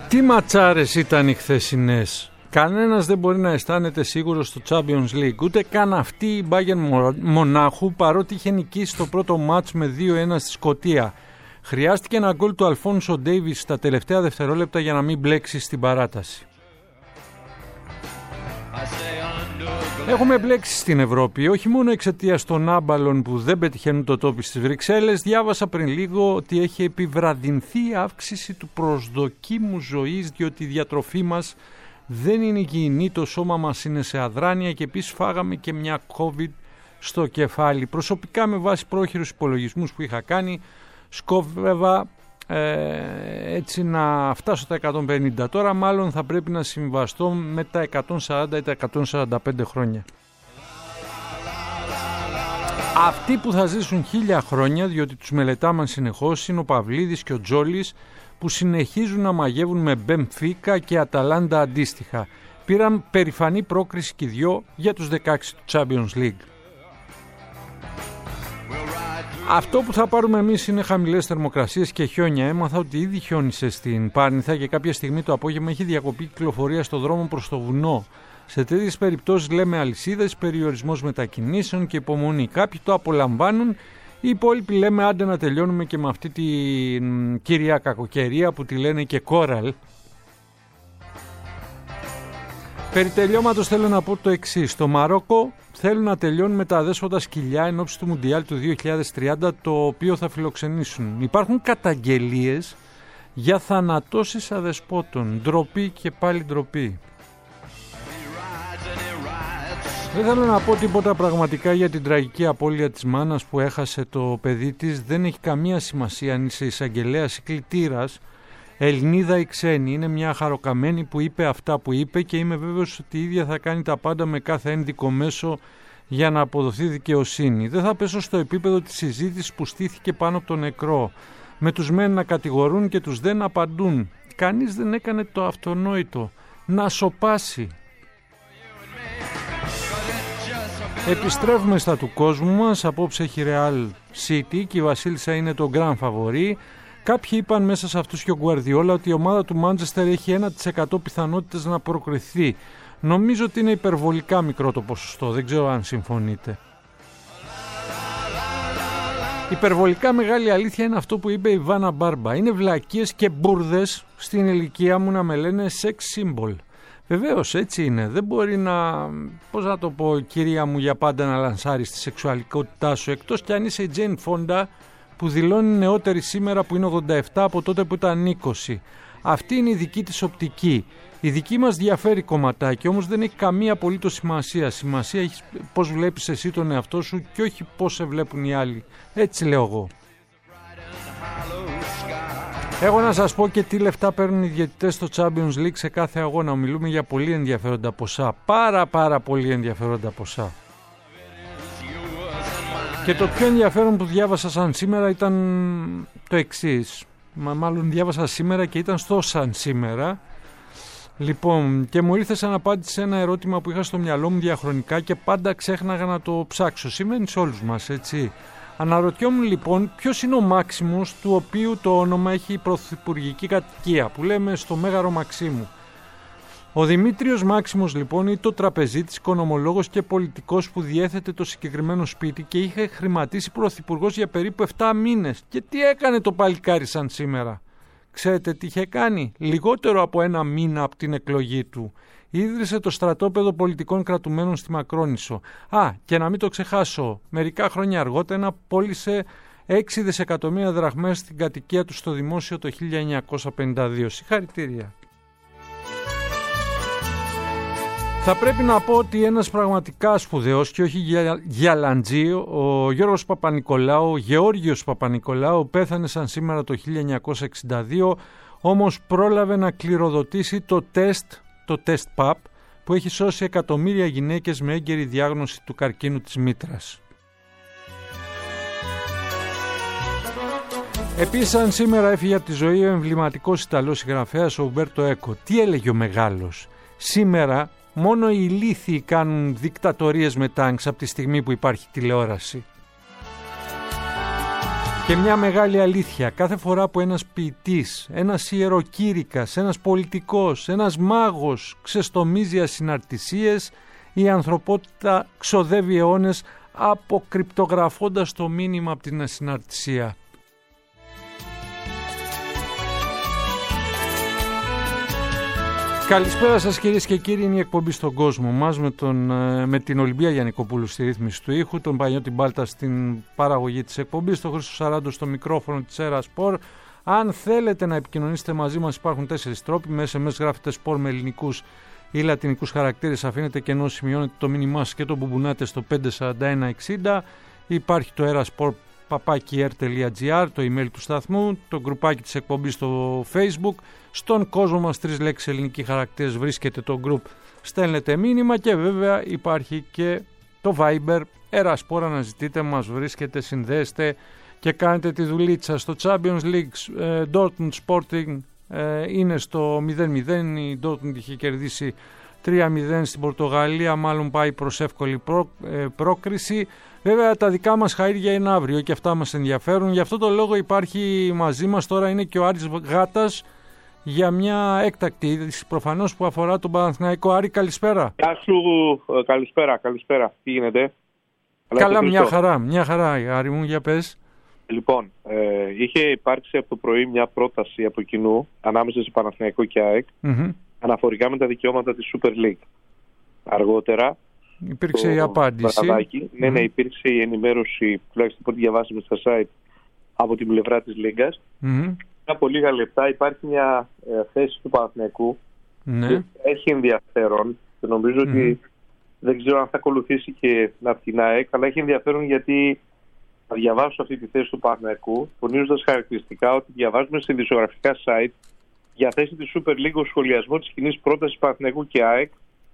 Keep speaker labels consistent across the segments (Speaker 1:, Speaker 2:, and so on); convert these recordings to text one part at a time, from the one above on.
Speaker 1: Τι ματσάρες ήταν οι χθεσινές. Κανένας δεν μπορεί να αισθάνεται σίγουρος στο Champions League. Ούτε καν αυτή η Bayern Μονάχου, παρότι είχε νικήσει το πρώτο μάτς με 2-1 στη Σκωτία. Χρειάστηκε ένα γκολ του Αλφόνσο Ντέιβις στα τελευταία δευτερόλεπτα για να μην μπλέξει στην παράταση. Έχουμε μπλέξει στην Ευρώπη, όχι μόνο εξαιτίας των άμπαλων που δεν πετυχαίνουν το τόπι στις Βρυξέλλες. Διάβασα πριν λίγο ότι έχει επιβραδυνθεί η αύξηση του προσδοκίμου ζωής, διότι η διατροφή μας δεν είναι υγιεινή, το σώμα μας είναι σε αδράνεια και επίσης φάγαμε και μια COVID στο κεφάλι. Προσωπικά, με βάση πρόχειρους υπολογισμούς που είχα κάνει, σκόβευα έτσι να φτάσω στα 150. Τώρα μάλλον θα πρέπει να συμβαστώ με τα 140 ή τα 145 χρόνια. Αυτοί που θα ζήσουν 1000 χρόνια, διότι τους μελετάμε συνεχώς, είναι ο Παυλίδης και ο Τζόλης, που συνεχίζουν να μαγεύουν με Μπενφίκα και Αταλάντα αντίστοιχα. Πήραν περηφανή πρόκριση και δυο για τους 16 του Champions League. Αυτό που θα πάρουμε εμείς είναι χαμηλές θερμοκρασίες και χιόνια. Έμαθα ότι ήδη χιόνισε στην Πάρνηθα και κάποια στιγμή το απόγευμα έχει διακοπεί κυκλοφορία στο δρόμο προς το βουνό. Σε τέτοιες περιπτώσεις λέμε αλυσίδες, περιορισμός μετακινήσεων και υπομονή. Κάποιοι το απολαμβάνουν, οι υπόλοιποι λέμε άντε να τελειώνουμε και με αυτή την κυρία κακοκαιρία που τη λένε και κόραλ. Περί τελειώματος θέλω να πω το εξής. Στο Μαρόκο θέλουν να τελειώνουν με τα αδέσποτα σκυλιά εν ώψη του Μουντιάλ του 2030, το οποίο θα φιλοξενήσουν. Υπάρχουν καταγγελίες για θανατώσεις αδεσπότων. Ντροπή και πάλι ντροπή. Δεν θέλω να πω τίποτα πραγματικά για την τραγική απώλεια της μάνας που έχασε το παιδί της. Δεν έχει καμία σημασία αν είσαι εισαγγελέας ή κλητήρας, Ελληνίδα ή ξένη. Είναι μια χαροκαμένη που είπε αυτά που είπε και είμαι βέβαιος ότι η ίδια θα κάνει τα πάντα με κάθε ένδικο μέσο για να αποδοθεί δικαιοσύνη. Δεν θα πέσω στο επίπεδο της συζήτησης που στήθηκε πάνω από τον νεκρό, με τους μεν να κατηγορούν και τους δεν να απαντούν. Κανείς δεν έκανε το αυτονόητο, να σωπάσει. Επιστρέφουμε στα του κόσμου μας. Απόψε έχει Real City και η Βασίλισσα είναι το grand favori. Κάποιοι είπαν μέσα σε αυτούς και ο Γκουαρδιόλα ότι η ομάδα του Μάντσεστερ έχει 1% πιθανότητες να προκριθεί. Νομίζω ότι είναι υπερβολικά μικρό το ποσοστό, δεν ξέρω αν συμφωνείτε. Υπερβολικά μεγάλη αλήθεια είναι αυτό που είπε η Βάνα Μπάρμπα. Είναι βλακίες και μπουρδες στην ηλικία μου να με λένε sex symbol. Βεβαίως έτσι είναι. Δεν μπορεί να, πώς να το πω, κυρία μου, για πάντα να λανσάρεις τη σεξουαλικότητά σου, εκτός κι αν είσαι η Τζέιν Φόντα που δηλώνει νεότερη σήμερα που είναι 87 από τότε που ήταν 20. Αυτή είναι η δική της οπτική. Η δική μας διαφέρει κομματάκι, όμως δεν έχει καμία απολύτως σημασία. Σημασία έχει πώς βλέπεις εσύ τον εαυτό σου και όχι πώς σε βλέπουν οι άλλοι. Έτσι λέω εγώ. Έχω να σας πω και τι λεφτά παίρνουν οι διαιτητές στο Champions League σε κάθε αγώνα. Μιλούμε για πολύ ενδιαφέροντα ποσά. Πάρα πολύ ενδιαφέροντα ποσά. Και το πιο ενδιαφέρον που διάβασα σαν σήμερα ήταν το εξής. Μάλλον διάβασα σήμερα και ήταν στο σαν σήμερα. Λοιπόν, και μου ήρθε σαν απάντηση σε ένα ερώτημα που είχα στο μυαλό μου διαχρονικά και πάντα ξέχναγα να το ψάξω. Σημαίνει σε όλους μας, έτσι. Αναρωτιόμουν λοιπόν ποιος είναι ο Μάξιμος του οποίου το όνομα έχει η πρωθυπουργική κατοικία που λέμε στο Μέγαρο Μαξίμου. Ο Δημήτριος Μάξιμος λοιπόν είναι το τραπεζίτης, οικονομολόγος και πολιτικός που διέθετε το συγκεκριμένο σπίτι και είχε χρηματίσει πρωθυπουργός για περίπου 7 μήνες. Και τι έκανε το παλικάρι σαν σήμερα? Ξέρετε τι είχε κάνει? Λιγότερο από 1 μήνα από την εκλογή του. Ίδρυσε το στρατόπεδο πολιτικών κρατουμένων στη Μακρόνισσο. Και να μην το ξεχάσω, μερικά χρόνια αργότερα πώλησε 6 δισεκατομμύρια δραχμές στην κατοικία του στο δημόσιο το 1952. Συγχαρητήρια. Θα πρέπει να πω ότι ένας πραγματικά σπουδαίος και όχι γιαλαντζή, ο Γεώργιος Παπανικολάου, πέθανε σαν σήμερα το 1962, όμως πρόλαβε να κληροδοτήσει το τεστ PAP που έχει σώσει εκατομμύρια γυναίκες με έγκαιρη διάγνωση του καρκίνου της μήτρας. Επίσης, αν σήμερα έφυγε από τη ζωή ο εμβληματικός Ιταλός συγγραφέας ο Ουμπέρτο Έκο. Τι έλεγε ο μεγάλος? Σήμερα μόνο οι ηλίθιοι κάνουν δικτατορίες με τάγκς από τη στιγμή που υπάρχει τηλεόραση. Και μια μεγάλη αλήθεια, κάθε φορά που ένας ποιητής, ένας ιεροκήρυκας, ένας πολιτικός, ένας μάγος ξεστομίζει ασυναρτησίες, η ανθρωπότητα ξοδεύει αιώνες αποκρυπτογραφώντας το μήνυμα από την ασυναρτησία. Καλησπέρα σας κυρίες και κύριοι, είναι η εκπομπή στον κόσμο μας με την Ολυμπία Γιαννικοπούλου στη ρύθμιση του ήχου, τον Παναγιώτη Μπάλτα στην παραγωγή της εκπομπής, τον Χρήστο Σαράντο στο μικρόφωνο της Έρα Σπορ. Αν θέλετε να επικοινωνήσετε μαζί μας υπάρχουν 4 τρόποι, με SMS γράφετε σπορ με ελληνικούς ή λατινικούς χαρακτήρες, αφήνετε κενό, σημειώνετε το μήνυμά σας και το μπουμπονάτε στο 54160. Υπάρχει το erasport@air.gr, το email του σταθμού, το γκρουπάκι της εκπομπής στο Facebook. Στον κόσμο μας 3 λέξεις ελληνικοί χαρακτήρες βρίσκεται το group, στέλνετε μήνυμα και βέβαια υπάρχει και το Viber, Erasport, αναζητείτε, μας βρίσκετε, συνδέστε και κάνετε τη δουλίτσα. Στο Champions League Dortmund Sporting είναι στο 0-0, η Dortmund είχε κερδίσει 3-0 στην Πορτογαλία, μάλλον πάει προς εύκολη πρόκριση. Βέβαια τα δικά μας χαΐρια είναι αύριο και αυτά μας ενδιαφέρουν. Γι' αυτό το λόγο υπάρχει μαζί μας τώρα, είναι και ο Άρης Γάτας για μια έκτακτη είδηση προφανώς που αφορά τον Παναθηναϊκό. Άρη, καλησπέρα.
Speaker 2: Γεια σου, καλησπέρα. Τι γίνεται?
Speaker 1: Καλά, μια χαρά Άρη μου, για πες.
Speaker 2: Λοιπόν, είχε υπάρξει από το πρωί μια πρόταση από κοινού ανάμεσα σε Παναθηναϊκό και ΑΕΚ αναφορικά με τα δικαιώματα της Super League. Αργότερα
Speaker 1: υπήρξε η απάντηση.
Speaker 2: Ναι, υπήρξε η ενημέρωση, τουλάχιστον από ό,τι διαβάσαμε στα site, από την πλευρά της Λίγκας. Από λίγα λεπτά υπάρχει μια θέση του Παναθηναϊκού που έχει ενδιαφέρον και νομίζω ότι δεν ξέρω αν θα ακολουθήσει και από την ΑΕΚ, αλλά έχει ενδιαφέρον γιατί θα διαβάσω αυτή τη θέση του Παναθηναϊκού, τονίζοντας χαρακτηριστικά ότι διαβάζουμε σε ειδησιογραφικά site για θέση της Super League ο σχολιασμό της κοινής πρότασης Παναθηναϊκού και ΑΕΚ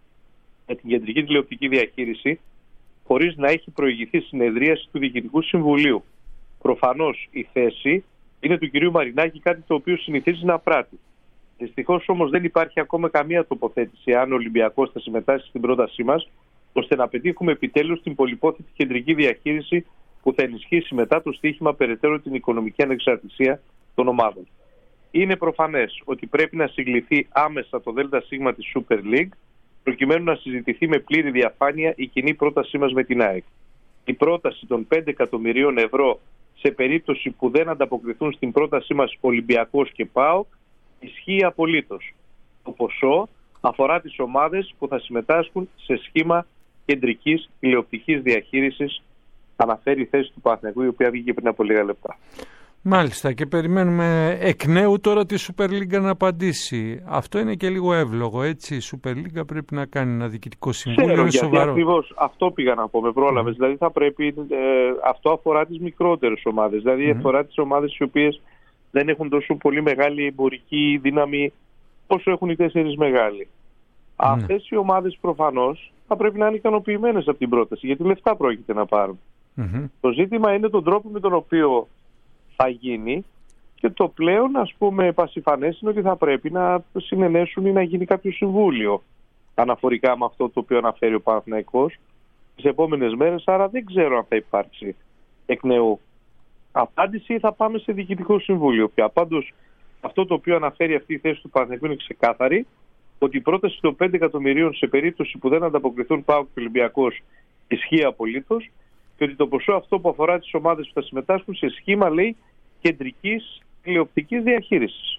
Speaker 2: για την κεντρική τηλεοπτική διαχείριση, χωρίς να έχει προηγηθεί συνεδρίαση του Διοικητικού Συμβουλίου. Προφανώς η θέση είναι του κυρίου Μαρινάκη, κάτι το οποίο συνηθίζει να πράττει. Δυστυχώς όμως δεν υπάρχει ακόμα καμία τοποθέτηση αν ο Ολυμπιακός θα συμμετάσχει στην πρότασή μας, ώστε να πετύχουμε επιτέλους την πολυπόθητη κεντρική διαχείριση που θα ενισχύσει μετά το στοίχημα περαιτέρω την οικονομική ανεξαρτησία των ομάδων. Είναι προφανές ότι πρέπει να συγκληθεί άμεσα το ΔΣ της Super League, προκειμένου να συζητηθεί με πλήρη διαφάνεια η κοινή πρότασή μας με την ΑΕΚ. Η πρόταση των 5 εκατομμυρίων ευρώ σε περίπτωση που δεν ανταποκριθούν στην πρότασή μας Ολυμπιακός και ΠΑΟΚ ισχύει απολύτως. Το ποσό αφορά τις ομάδες που θα συμμετάσχουν σε σχήμα κεντρικής τηλεοπτικής διαχείρισης, αναφέρει η θέση του Παναθηναϊκού, η οποία βγήκε πριν από λίγα λεπτά.
Speaker 1: Μάλιστα, και περιμένουμε εκ νέου τώρα τη Super League να απαντήσει. Αυτό είναι και λίγο εύλογο, έτσι. Η Super League πρέπει να κάνει ένα διοικητικό συμβούλιο.
Speaker 2: Είναι σοβαρό. Ακριβώς αυτό πήγα να πω, με πρόλαβες. Δηλαδή θα πρέπει, αυτό αφορά τις μικρότερες ομάδες. Δηλαδή αφορά τις ομάδες οι οποίες δεν έχουν τόσο πολύ μεγάλη εμπορική δύναμη όσο έχουν οι 4 μεγάλοι. Αυτές οι ομάδες προφανώς θα πρέπει να είναι ικανοποιημένες από την πρόταση, γιατί λεφτά πρόκειται να πάρουν. Το ζήτημα είναι τον τρόπο με τον οποίο θα γίνει, και το πλέον, ας πούμε, πασιφανές είναι ότι θα πρέπει να συνενέσουν ή να γίνει κάποιο συμβούλιο αναφορικά με αυτό το οποίο αναφέρει ο Παναθηναϊκός τις επόμενες μέρες, άρα δεν ξέρω αν θα υπάρξει εκ νέου απάντηση ή θα πάμε σε διοικητικό συμβούλιο πια. Πάντως αυτό το οποίο αναφέρει αυτή η θέση του Παναθηναϊκού είναι ξεκάθαρη, ότι η πρόταση των 5 εκατομμυρίων σε περίπτωση που δεν ανταποκριθούν ΠΑΟΚ και Ολυμπιακός ισχύει απολύτως, και ότι το ποσό αυτό που αφορά τις ομάδες που θα συμμετάσχουν σε σχήμα, λέει, κεντρικής τηλεοπτικής διαχείρισης.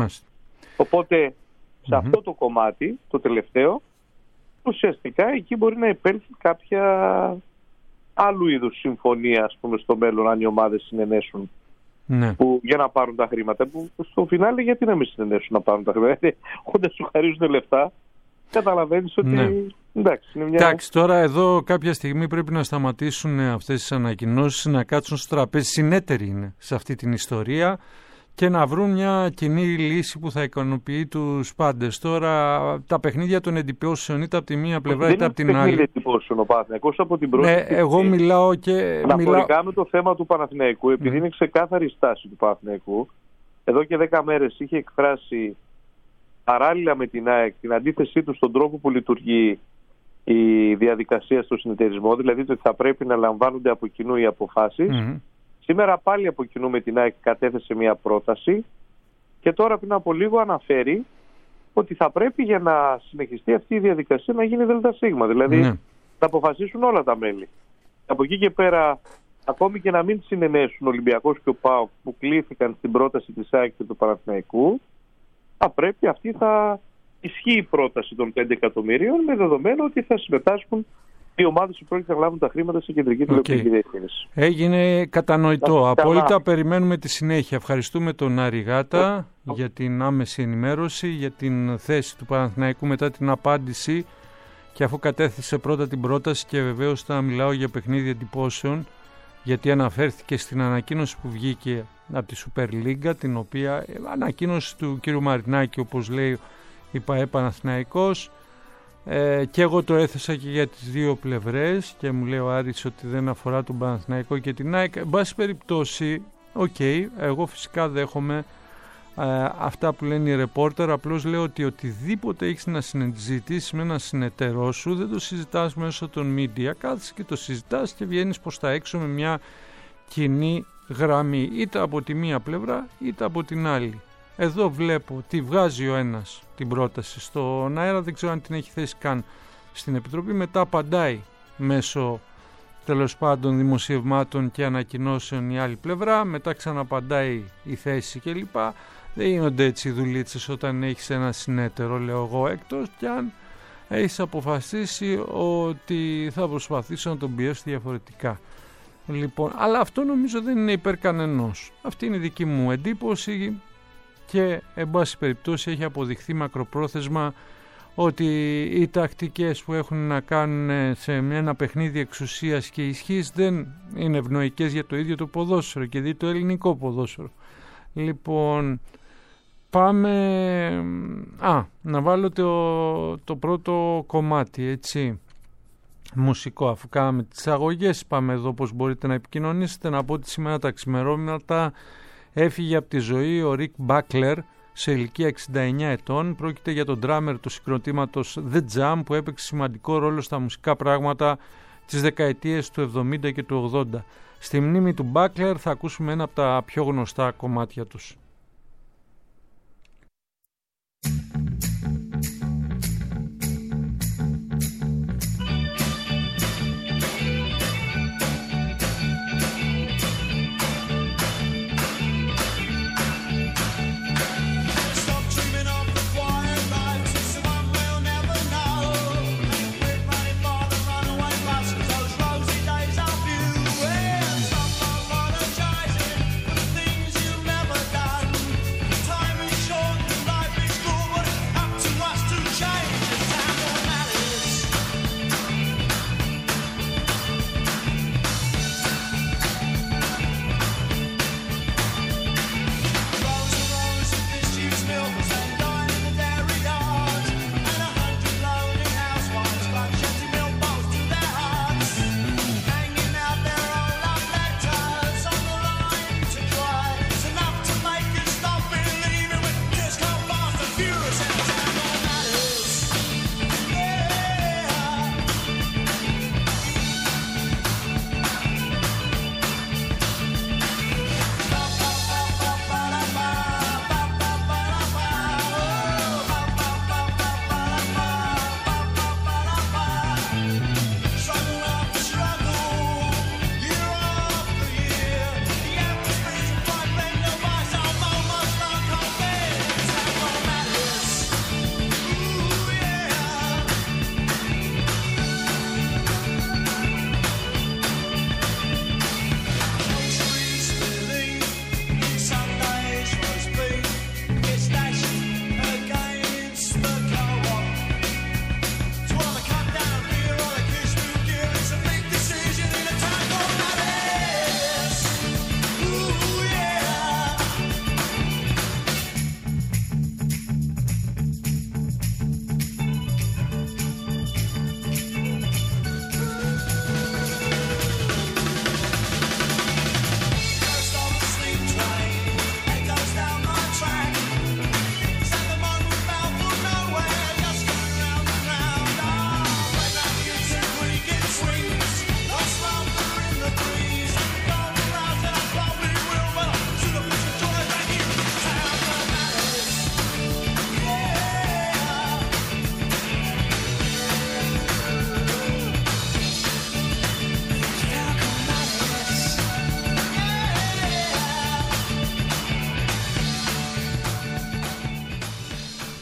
Speaker 2: Οπότε σε αυτό το κομμάτι, το τελευταίο, ουσιαστικά εκεί μπορεί να υπέλθει κάποια άλλου είδους συμφωνία, ας πούμε, στο μέλλον, αν οι ομάδες συνενέσουν που, για να πάρουν τα χρήματα. Που στο φινάλε γιατί να μην συνενέσουν να πάρουν τα χρήματα? Όταν σου χαρίζουν λεφτά, καταλαβαίνεις ότι εντάξει, είναι μια...
Speaker 1: Εντάξει, τώρα εδώ κάποια στιγμή πρέπει να σταματήσουν αυτές τις ανακοινώσεις, να κάτσουν στο τραπέζι, συνέτεροι είναι σε αυτή την ιστορία, και να βρουν μια κοινή λύση που θα ικανοποιεί τους πάντες. Τώρα τα παιχνίδια των εντυπώσεων είτε από τη μία πλευρά είτε από την άλλη. Δεν είναι εντυπώσεων ο Παναθηναϊκός από την πρώτη.
Speaker 2: Εγώ μιλάω και... Αναφορικά με το θέμα του Παναθηναϊκού, επειδή είναι ξεκάθαρη στάση του Παναθηναϊκού, εδώ και 10 μέρες είχε εκφράσει παράλληλα με την ΑΕΚ την αντίθεσή του στον τρόπο που λειτουργεί η διαδικασία στο συνεταιρισμό, δηλαδή ότι θα πρέπει να λαμβάνονται από κοινού οι αποφάσεις. Σήμερα πάλι από κοινού με την ΑΕΚ κατέθεσε μια πρόταση και τώρα πριν από λίγο αναφέρει ότι θα πρέπει για να συνεχιστεί αυτή η διαδικασία να γίνει ΔΣ. Δηλαδή θα αποφασίσουν όλα τα μέλη. Από εκεί και πέρα, ακόμη και να μην συνενέσουν ο Ολυμπιακός και ο ΠΑΟΚ που κλήθηκαν στην πρόταση της ΑΕΚ και του Παναθηναϊκού, θα πρέπει θα ισχύει η πρόταση των 5 εκατομμυρίων με δεδομένο ότι θα συμμετάσχουν οι ομάδες που πρόκειται να λάβουν τα χρήματα σε κεντρική τηλεοπτική διεύθυνση.
Speaker 1: Έγινε κατανοητό. Απόλυτα περιμένουμε τη συνέχεια. Ευχαριστούμε τον Άρη Γάτα για την άμεση ενημέρωση, για την θέση του Παναθηναϊκού μετά την απάντηση, και αφού κατέθεσε πρώτα την πρόταση, και βεβαίως θα μιλάω για παιχνίδι εντυπώσεων, γιατί αναφέρθηκε στην ανακοίνωση που βγήκε από τη Super League, την οποία ανακοίνωση του κ. Μαρινάκη, όπως λέει η ΠΑΕ Παναθηναϊκός, και εγώ το έθεσα και για τις δύο πλευρές και μου λέει ο Άρης ότι δεν αφορά τον Παναθηναϊκό και την ΑΕΚ. Εν πάση περιπτώσει, εγώ φυσικά δέχομαι αυτά που λένε οι ρεπόρτερ. Απλώς λέω ότι οτιδήποτε έχεις να συζητήσεις με έναν συνεταιρό σου δεν το συζητάς μέσω των media. Κάθεσαι και το συζητάς και βγαίνεις προς τα έξω με μια κοινή γραμμή, είτε από τη μία πλευρά είτε από την άλλη. Εδώ βλέπω ότι βγάζει ο ένας την πρόταση στον αέρα, δεν ξέρω αν την έχει θέσει καν στην Επιτροπή, μετά απαντάει μέσω τέλος πάντων δημοσιευμάτων και ανακοινώσεων η άλλη πλευρά, μετά ξαναπαντάει η θέση κλπ. Δεν γίνονται έτσι δουλίτσες όταν έχεις ένα συνέτερο, λέω εγώ, εκτός κι αν έχεις αποφασίσει ότι θα προσπαθήσω να τον πιέσω διαφορετικά. Λοιπόν, αλλά αυτό νομίζω δεν είναι υπέρ κανενός. Αυτή είναι η δική μου εντύπωση και εν πάση περιπτώσει έχει αποδειχθεί μακροπρόθεσμα ότι οι τακτικές που έχουν να κάνουν σε ένα παιχνίδι εξουσίας και ισχύς δεν είναι ευνοϊκές για το ίδιο το ποδόσφαιρο και δει το ελληνικό ποδόσφαιρο. Λοιπόν, πάμε να βάλω το πρώτο κομμάτι, έτσι, μουσικό. Αφού κάναμε τις αγωγές, πάμε εδώ πώς μπορείτε να επικοινωνήσετε. Να πω ότι σήμερα τα ξημερώματα έφυγε από τη ζωή ο Ρικ Μπάκλερ σε ηλικία 69 ετών. Πρόκειται για τον ντράμερ του συγκροτήματος The Jam που έπαιξε σημαντικό ρόλο στα μουσικά πράγματα τις δεκαετίες του 70 και του 80. Στη μνήμη του Μπάκλερ θα ακούσουμε ένα από τα πιο γνωστά κομμάτια τους.
Speaker 3: Die.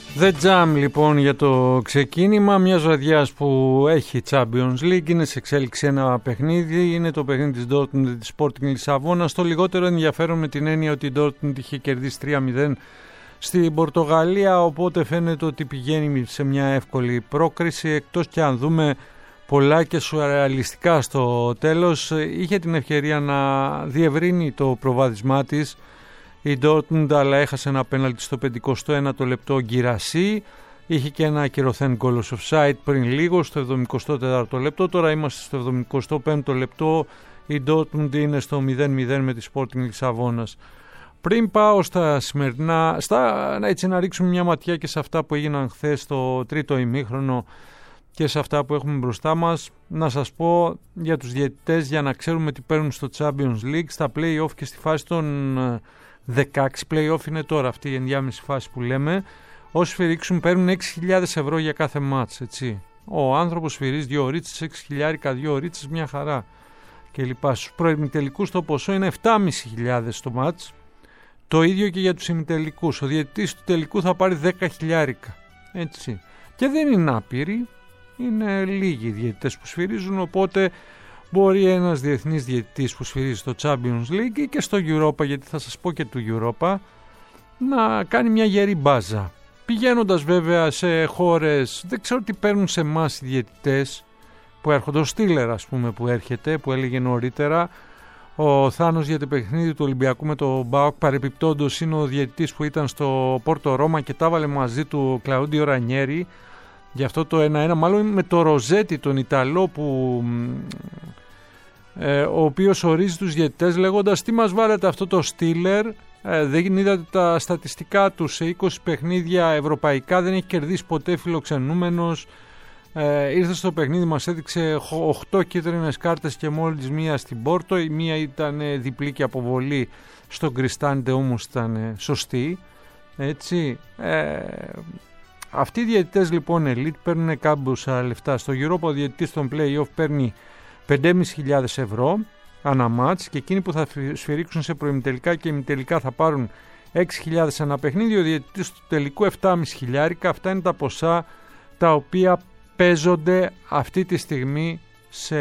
Speaker 1: The Jam λοιπόν για το ξεκίνημα μιας βραδιάς που έχει Champions League. Είναι σε εξέλιξη ένα παιχνίδι, είναι το παιχνίδι της Dortmund της Sporting Λισαβόνα. Στο λιγότερο ενδιαφέρον με την έννοια ότι η Dortmund είχε κερδίσει 3-0 στην Πορτογαλία, οπότε φαίνεται ότι πηγαίνει σε μια εύκολη πρόκριση, εκτός και αν δούμε πολλά και σουρεαλιστικά στο τέλος. Είχε την ευκαιρία να διευρύνει το προβάδισμά της η Dortmund, αλλά έχασε ένα πέναλτι στο 51ο λεπτό Γκυρασί. Είχε και ένα ακυρωθέν goal offside πριν λίγο στο 74ο λεπτό. Τώρα είμαστε στο 75ο λεπτό. Η Dortmund είναι στο 0-0 με τη Sporting Λισαβόνας. Πριν πάω στα σημερινά, έτσι να ρίξουμε μια ματιά και σε αυτά που έγιναν χθες στο τρίτο ημίχρονο και σε αυτά που έχουμε μπροστά μας, να σας πω για τους διαιτητές, για να ξέρουμε τι παίρνουν στο Champions League, στα play-off και στη φάση των 16 play-off είναι τώρα αυτή η ενδιάμεση φάση που λέμε. Όσοι σφυρίξουν παίρνουν 6.000 ευρώ για κάθε μάτς, έτσι. Ο άνθρωπος σφυρίζει 2 ωρίτσες, 6.000, 2 ωρίτσες, μια χαρά και λοιπά. Στους προημιτελικούς το ποσό είναι 7.500 το μάτς. Το ίδιο και για τους ημιτελικούς. Ο διαιτητής του τελικού θα πάρει 10.000, έτσι. Και δεν είναι άπειροι, είναι λίγοι οι διαιτητές που σφυρίζουν, οπότε μπορεί ένας διεθνής διαιτητής που σφυρίζει στο Champions League ή και στο Europa, γιατί θα σας πω και του Europa, να κάνει μια γερή μπάζα. Πηγαίνοντας βέβαια σε χώρες, δεν ξέρω τι παίρνουν σε εμάς οι διαιτητές που έρχονται, ο Στίλερ ας πούμε που έρχεται, που έλεγε νωρίτερα, ο Θάνος για το παιχνίδι του Ολυμπιακού με το ΜΠΑΟΚ, παρεπιπτόντως είναι ο διαιτητής που ήταν στο Πόρτο Ρώμα και τα έβαλε μαζί του ο Κλαούντιο Ρανιέρι για αυτό το 1-1, μάλλον με το Ροζέτη τον Ιταλό που... ο οποίος ορίζει τους διαιτητές λέγοντας τι μας βάλετε αυτό το Στίλερ, δεν είδατε τα στατιστικά του, σε 20 παιχνίδια ευρωπαϊκά δεν έχει κερδίσει ποτέ φιλοξενούμενος, ήρθε στο παιχνίδι, μας έδειξε 8 κίτρινες κάρτες και μόλις μία στην Πόρτο, η μία ήταν διπλή και αποβολή στον Κριστάντε, όμως ήταν σωστή, έτσι. Αυτοί οι διαιτητές λοιπόν elite παίρνουν κάμποσα λεφτά. Στο Europa ο διαιτητής των play-off παίρνει 5.500 ευρώ ανά μάτς και εκείνοι που θα σφυρίξουν σε προημιτελικά και ημιτελικά θα πάρουν 6.000 ένα παιχνίδι. Ο διαιτητής του τελικού 7.500. Αυτά είναι τα ποσά τα οποία παίζονται αυτή τη στιγμή σε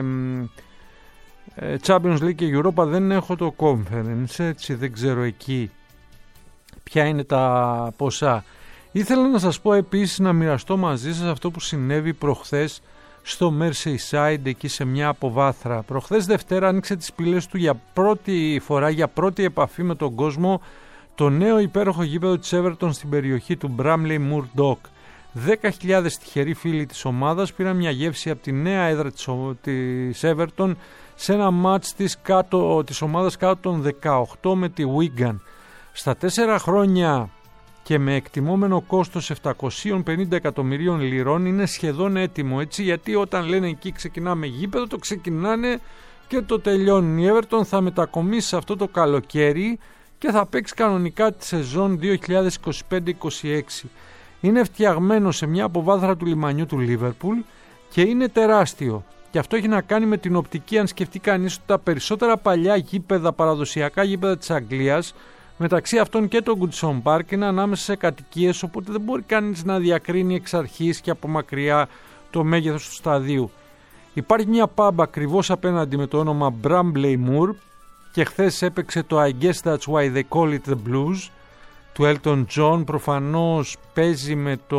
Speaker 1: Champions League και Europa. Δεν έχω το Conference, έτσι δεν ξέρω εκεί ποια είναι τα ποσά. Ήθελα να σας πω επίσης, να μοιραστώ μαζί σας αυτό που συνέβη προχθές στο Merseyside, εκεί σε μια αποβάθρα. Προχθές Δευτέρα άνοιξε τις πύλες του για πρώτη φορά, για πρώτη επαφή με τον κόσμο, το νέο υπέροχο γήπεδο της Everton στην περιοχή του Bramley Moor Dock. 10.000 τυχεροί φίλοι της ομάδας πήραν μια γεύση από τη νέα έδρα της Everton σε ένα μάτς της ομάδας κάτω των 18 με τη Wigan. Στα 4 χρόνια και με εκτιμόμενο κόστος 750 εκατομμυρίων λιρών είναι σχεδόν έτοιμο, έτσι, γιατί όταν λένε εκεί ξεκινάμε γήπεδο, το ξεκινάνε και το τελειώνουν. Η Everton θα μετακομίσει αυτό το καλοκαίρι και θα παίξει κανονικά τη σεζόν 2025-26. Είναι φτιαγμένο σε μια αποβάθρα του λιμανιού του Λίβερπουλ και είναι τεράστιο. Και αυτό έχει να κάνει με την οπτική, αν σκεφτεί κανείς ότι τα περισσότερα παλιά γήπεδα, παραδοσιακά γήπεδα της Αγγλίας, μεταξύ αυτών και το Goodson Park, είναι ανάμεσα σε κατοικίες, οπότε δεν μπορεί κανείς να διακρίνει εξ αρχής και από μακριά το μέγεθος του σταδίου. Υπάρχει μια pub ακριβώς απέναντι με το όνομα Bramley Moor και χθες έπαιξε το I guess that's why they call it the blues του Elton John. Προφανώς παίζει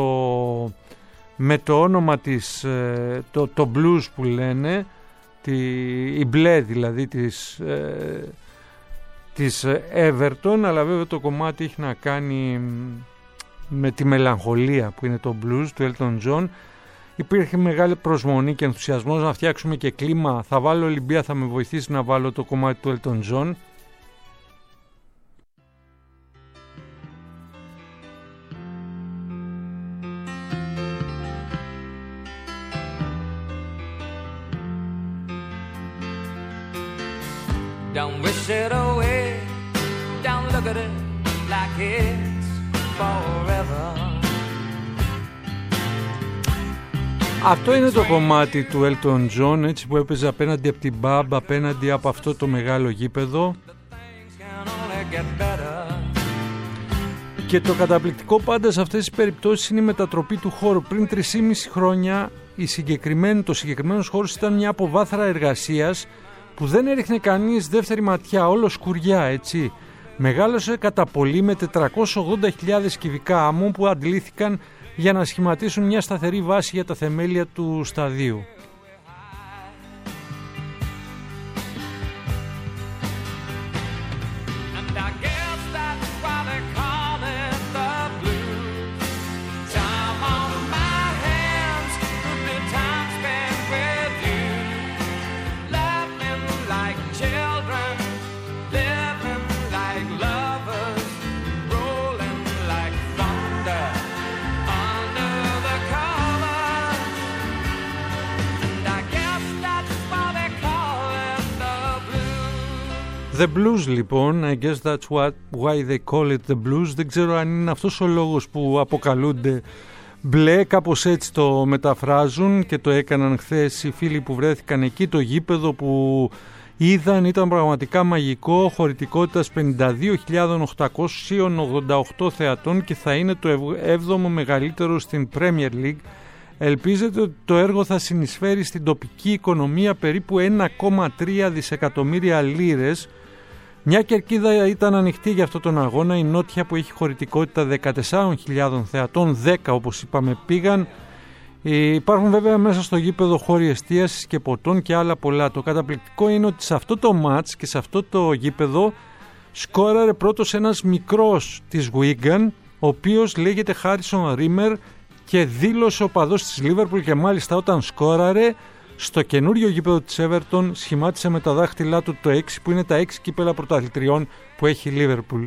Speaker 1: με το όνομα της, το blues που λένε, η μπλε δηλαδή της Everton, αλλά βέβαια το κομμάτι έχει να κάνει με τη μελαγχολία που είναι το blues του Elton John. Υπήρχε μεγάλη προσμονή και ενθουσιασμός να φτιάξουμε και κλίμα. Θα βάλω Ολυμπία, θα με βοηθήσει να βάλω το κομμάτι του Elton John.
Speaker 3: Don't wish it away, don't look at it like it's forever.
Speaker 1: Αυτό είναι το κομμάτι του Elton John, έτσι, που έπαιζε απέναντι από την pub, απέναντι από αυτό το μεγάλο γήπεδο. Και το καταπληκτικό πάντα σε αυτές τις περιπτώσεις είναι η μετατροπή του χώρου. Πριν 3,5 χρόνια το συγκεκριμένο χώρος ήταν μια αποβάθρα εργασίας που δεν έριχνε κανείς δεύτερη ματιά, όλο σκουριά, έτσι. Μεγάλωσε κατά πολύ με 480.000 κυβικά άμμο που αντλήθηκαν για να σχηματίσουν μια σταθερή βάση για τα θεμέλια του σταδίου. The blues λοιπόν, I guess that's why they call it the blues. Δεν ξέρω αν είναι αυτός ο λόγος που αποκαλούνται μπλε, κάπως έτσι το μεταφράζουν και το έκαναν χθες οι φίλοι που βρέθηκαν εκεί. Το γήπεδο που είδαν ήταν πραγματικά μαγικό, χωρητικότητας 52.888 θεατών και θα είναι το 7ο μεγαλύτερο στην Premier League. Ελπίζεται ότι το έργο θα συνεισφέρει στην τοπική οικονομία περίπου 1,3 δισεκατομμύρια λίρες. Μια κερκίδα ήταν ανοιχτή για αυτόν τον αγώνα, η Νότια που έχει χωρητικότητα 14.000 θεατών, 10 όπως είπαμε πήγαν. Υπάρχουν βέβαια μέσα στο γήπεδο χώροι εστίασης και ποτών και άλλα πολλά. Το καταπληκτικό είναι ότι σε αυτό το μάτς και σε αυτό το γήπεδο σκόραρε πρώτος ένας μικρός της Wigan, ο οποίος λέγεται Χάρισον Ρίμερ και δήλωσε οπαδός της Liverpool και μάλιστα όταν σκόραρε στο καινούριο γήπεδο της Everton σχημάτισε με τα δάχτυλά του το 6 που είναι τα 6 κύπελα πρωταθλητριών που έχει η Liverpool.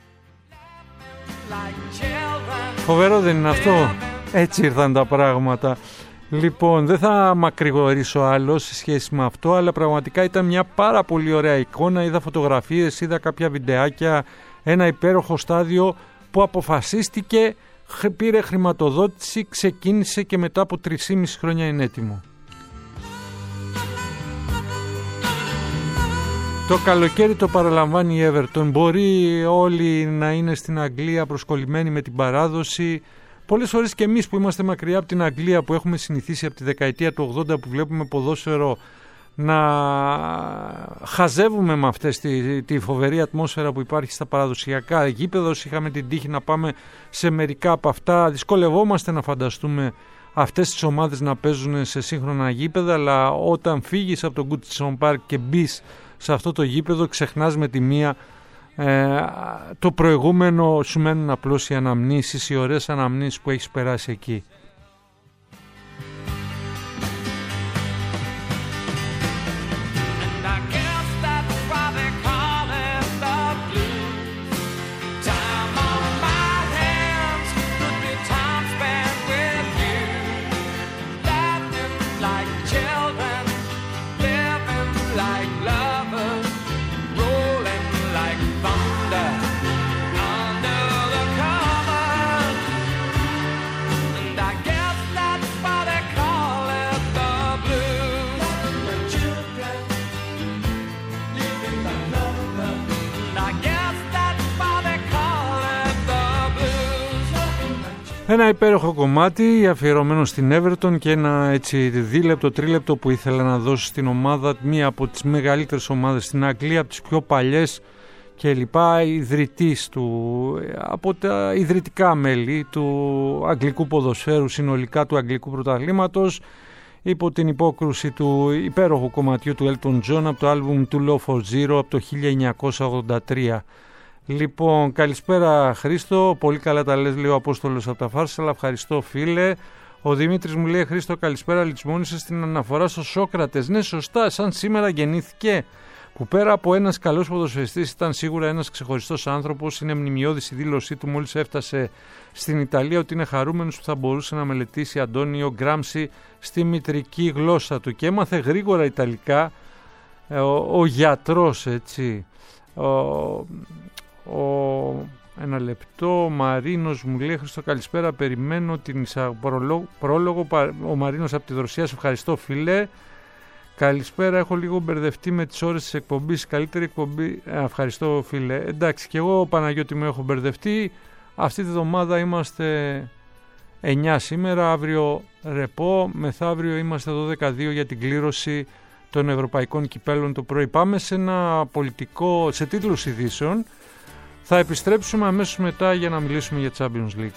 Speaker 1: Φοβερό δεν είναι αυτό? Έτσι ήρθαν τα πράγματα. Λοιπόν, δεν θα μακρηγορήσω άλλο σε σχέση με αυτό, αλλά πραγματικά ήταν μια πάρα πολύ ωραία εικόνα. Είδα φωτογραφίες, είδα κάποια βιντεάκια, ένα υπέροχο στάδιο που αποφασίστηκε, πήρε χρηματοδότηση, ξεκίνησε και μετά από 3,5 χρόνια είναι έτοιμο. Το καλοκαίρι το παραλαμβάνει η Everton. Μπορεί όλοι να είναι στην Αγγλία προσκολλημένοι με την παράδοση. Πολλές φορές και εμείς που είμαστε μακριά από την Αγγλία, που έχουμε συνηθίσει από τη δεκαετία του 80 που βλέπουμε ποδόσφαιρο, να χαζεύουμε με αυτές τη φοβερή ατμόσφαιρα που υπάρχει στα παραδοσιακά γήπεδα. Είχαμε την τύχη να πάμε σε μερικά από αυτά. Δυσκολευόμαστε να φανταστούμε αυτές τις ομάδες να παίζουν σε σύγχρονα γήπεδα, αλλά όταν φύγεις από το Goodison Park και μπεις σε αυτό το γήπεδο ξεχνάς με τη μία το προηγούμενο, σου μένουν απλώς οι αναμνήσεις, οι ωραίες αναμνήσεις που έχεις περάσει εκεί. Ένα υπέροχο κομμάτι αφιερωμένο στην Everton και ένα έτσι δίλεπτο, τρίλεπτο που ήθελα να δώσω στην ομάδα, μία από τις μεγαλύτερες ομάδες στην Αγγλία, από τις πιο παλιές και λοιπά, ιδρυτής από τα ιδρυτικά μέλη του αγγλικού ποδοσφαίρου, συνολικά του αγγλικού πρωταθλήματος, υπό την υπόκρουση του υπέροχου κομματιού του Elton John από το άλμπουμ του Love for Zero από το 1983. Λοιπόν, καλησπέρα Χρήστο, πολύ καλά τα λες, λέει ο Απόστολος από τα Φάρσαλα, ευχαριστώ φίλε. Ο Δημήτρης μου λέει, Χρήστο καλησπέρα, λησμόνησε στην αναφορά στο Σόκρατες. Ναι, σωστά, σαν σήμερα γεννήθηκε, που πέρα από ένας καλός ποδοσφαιριστής ήταν σίγουρα ένας ξεχωριστός άνθρωπος. Είναι μνημειώδης η δήλωσή του μόλις έφτασε στην Ιταλία ότι είναι χαρούμενος που θα μπορούσε να μελετήσει Αντώνιο Γκράμψι στη μητρική γλώσσα του και έμαθε γρήγορα Ιταλικά ο γιατρός, έτσι. Ένα λεπτό, ο Μαρίνος μου λέει, Χριστό καλησπέρα, περιμένω την πρόλογο, ο Μαρίνος από τη Δροσιά, σε ευχαριστώ φίλε. Καλησπέρα, έχω λίγο μπερδευτεί με τις ώρες της εκπομπής, καλύτερη εκπομπή, ευχαριστώ φίλε. Εντάξει, και εγώ Παναγιώτη μου έχω μπερδευτεί, Αυτή τη εβδομάδα είμαστε 9 σήμερα, αύριο ρεπό, μεθαύριο είμαστε 12-2 για την κλήρωση των ευρωπαϊκών κυπέλων το πρωί. Πάμε σε ένα πολιτικό, σε τίτλους ειδήσεων. Θα επιστρέψουμε αμέσως μετά για να μιλήσουμε για Champions League.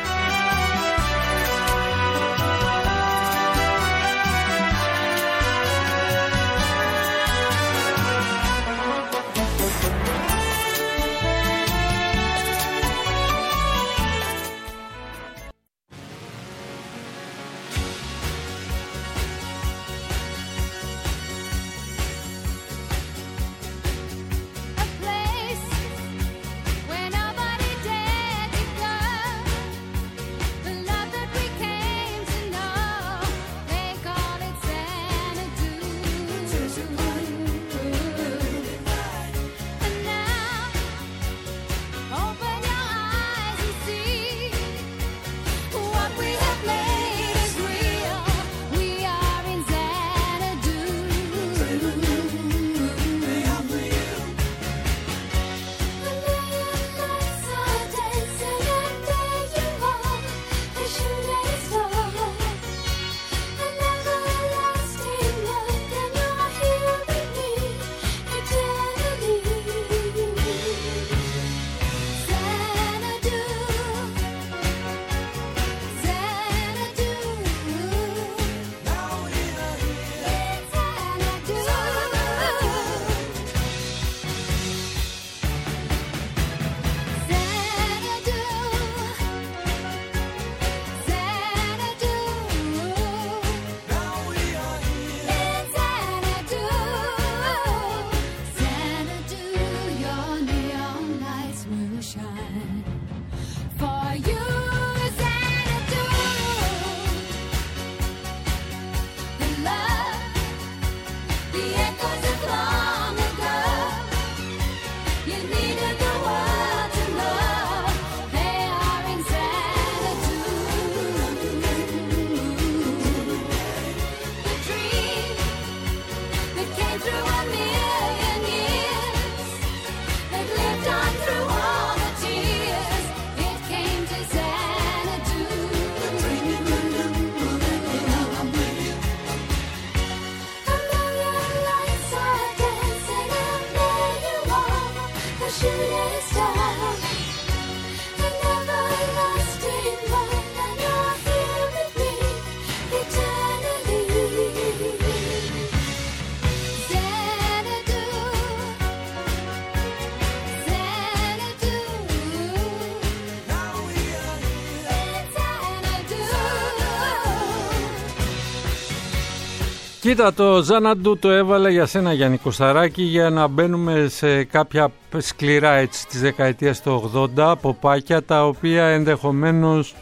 Speaker 1: Κοίτα, το Ζάναντου το έβαλε για σένα, Γιάννη Κωσταράκη, για να μπαίνουμε σε κάποια σκληρά έτσι της δεκαετίας του 80 ποπάκια, τα οποία ενδεχομένως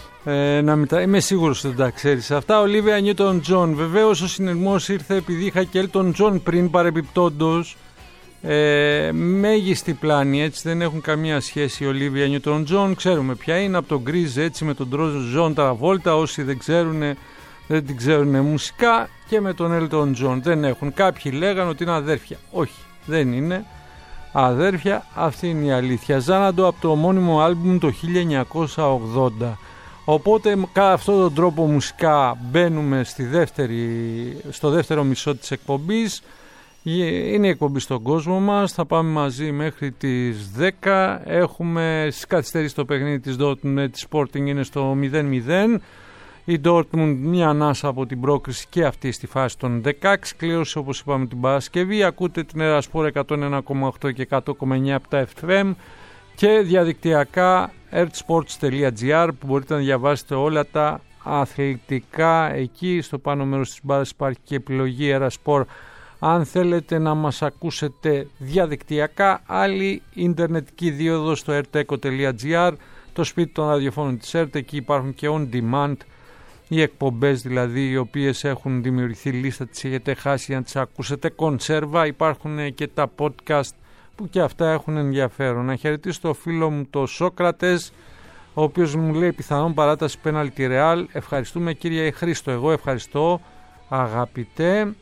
Speaker 1: να μην τα... Είμαι σίγουρος ότι δεν τα ξέρεις αυτά. Ολίβια Νιούτον Τζον. Βεβαίως ο συνειρμός ήρθε επειδή είχα και Έλτον Τζον πριν, παρεπιπτόντος. Μέγιστη πλάνη, έτσι, δεν έχουν καμία σχέση η Ολίβια Νιούτον Τζον. Ξέρουμε ποια είναι, από τον Γκριζ, έτσι, με τον Τζον Τραβόλτα. Όσοι δεν ξέρουν, δεν την ξέρουν μουσικά. Και με τον Έλτον Τζον δεν έχουν. Κάποιοι λέγανε ότι είναι αδέρφια. Όχι, δεν είναι αδέρφια, αυτή είναι η αλήθεια. Ζάναντο από το ομώνυμο άλμπουμ το 1980. Οπότε αυτόν τον τρόπο μουσικά μπαίνουμε στο δεύτερο μισό της εκπομπής. Είναι η εκπομπή στον κόσμο μας. Θα πάμε μαζί μέχρι τις 10. Έχουμε στις καθυστερήσεις το παιχνίδι της Dortmund, της Sporting είναι στο 0-0. Η Dortmund μια ανάσα από την πρόκριση και αυτή στη φάση των 16. Κλήρωση όπως είπαμε την Παρασκευή. Ακούτε την Ερασπόρ 101,8 και 100,9 από τα FM και διαδικτυακά earthsports.gr που μπορείτε να διαβάσετε όλα τα αθλητικά εκεί. Στο πάνω μέρος της μπάρας υπάρχει και επιλογή Ερασπόρ. Αν θέλετε να μας ακούσετε διαδικτυακά, άλλη ιντερνετική δίωδο στο erteco.gr, το σπίτι των ραδιοφώνων της ΕΡΤ. Εκεί υπάρχουν και on demand οι εκπομπές, δηλαδή, οι οποίες έχουν δημιουργηθεί λίστα, τις έχετε χάσει να τις ακούσετε κονσέρβα. Υπάρχουν και τα podcast που και αυτά έχουν ενδιαφέρον. Να χαιρετήσω το φίλο μου το Σόκρατες, ο οποίος μου λέει πιθανόν παράταση πέναλτι Ρεάλ. Ευχαριστούμε κύριε Χρήστο, εγώ ευχαριστώ αγαπητέ.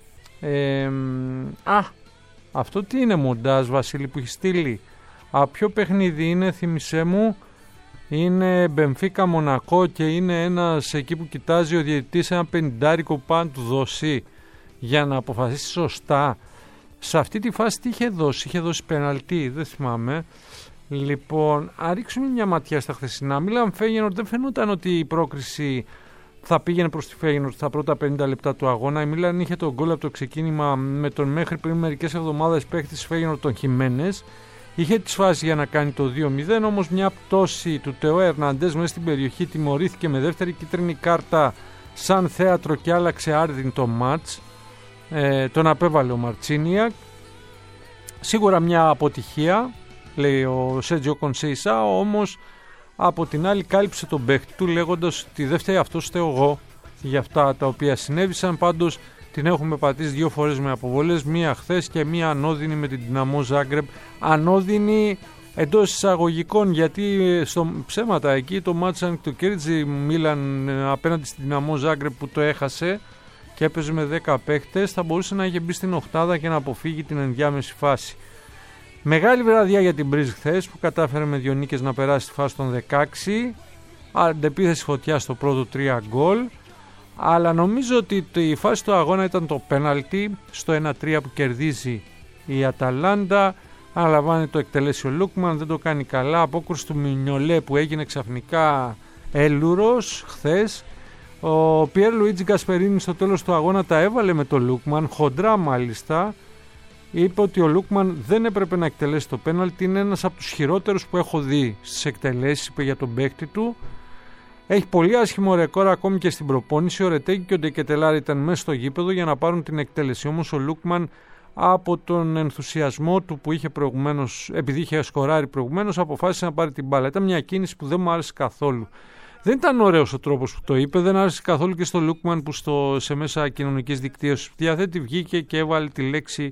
Speaker 1: Αυτό τι είναι μοντάζ, Βασίλη, που έχει στείλει? Ποιο παιχνίδι είναι, θύμισέ μου? είναι Μπενφίκα Μονακό και είναι ένας εκεί που κοιτάζει ο διαιτητής ένα 50 που πάνω του δώσει για να αποφασίσει σωστά. Σε αυτή τη φάση τι είχε δώσει πεναλτί, δεν θυμάμαι. Λοιπόν, αν ρίξουμε μια ματιά στα χθεσινά, Μίλαν Φέγενορντ, δεν φαινόταν ότι η πρόκριση θα πήγαινε προς τη Φέγενορντ στα πρώτα 50 λεπτά του αγώνα. Η Μίλαν είχε τον γκολ από το ξεκίνημα με τον μέχρι πριν μερικές εβδομάδες παίκτη της Φέγενορντ, τον Χιμένες. Είχε τις φάσεις για να κάνει το 2-0, όμως μια πτώση του Τεό Ερναντές μέσα στην περιοχή τιμωρήθηκε με δεύτερη κίτρινη κάρτα σαν θέατρο και άλλαξε άρδιν το μάτς. Τον απέβαλε ο Μαρτσίνιακ. Σίγουρα μια αποτυχία, λέει ο Σέτζιο Κονσέισα, όμως από την άλλη κάλυψε τον παίχτη του λέγοντας ότι δεν φταίει αυτός, φταίω εγώ για αυτά τα οποία συνέβησαν. Πάντως την έχουμε πατήσει 2 φορές με αποβολές, μία χθες και μία ανώδυνη με την Δυναμό Ζάγκρεπ. Ανώδυνη εντός εισαγωγικών, γιατί στο ψέματα εκεί το μάτς το κέρδιζε η Μίλαν απέναντι στην Δυναμό Ζάγκρεπ που το έχασε και έπαιζε με 10 παίχτες, θα μπορούσε να είχε μπει στην οκτάδα και να αποφύγει την ενδιάμεση φάση. Μεγάλη βραδιά για την Μπριζ χθες που κατάφερε με 2 νίκες να περάσει τη φάση των 16. Αντεπίθεση φωτιά στο πρώτο 3 γκολ. Αλλά νομίζω ότι η φάση του αγώνα ήταν το πέναλτι στο 1-3 που κερδίζει η Αταλάντα. Αναλαμβάνει το εκτελέσει ο Λούκμαν, δεν το κάνει καλά. Απόκρουση του Μινιολέ που έγινε ξαφνικά έλουρος χθες. Ο Πιέρ Λουίτζι Γκασπερίνι στο τέλος του αγώνα τα έβαλε με το Λούκμαν, χοντρά μάλιστα. Είπε ότι ο Λούκμαν δεν έπρεπε να εκτελέσει το πέναλτι. Είναι ένας από τους χειρότερους που έχω δει στις εκτελέσεις, είπε για τον παίκτη του. Έχει πολύ άσχημο ρεκόρ ακόμη και στην προπόνηση. Ο Ρετέγκη και ο Ντεκετελάρη ήταν μέσα στο γήπεδο για να πάρουν την εκτέλεση. Όμως ο Λούκμαν, από τον ενθουσιασμό του που είχε προηγουμένως, επειδή είχε σκοράρει προηγουμένως, αποφάσισε να πάρει την μπάλα. Ήταν μια κίνηση που δεν μου άρεσε καθόλου. Δεν ήταν ωραίος ο τρόπος που το είπε, δεν άρεσε καθόλου και στο Λούκμαν που σε μέσα κοινωνικής δικτύωσης διαθέτη βγήκε και έβαλε τη λέξη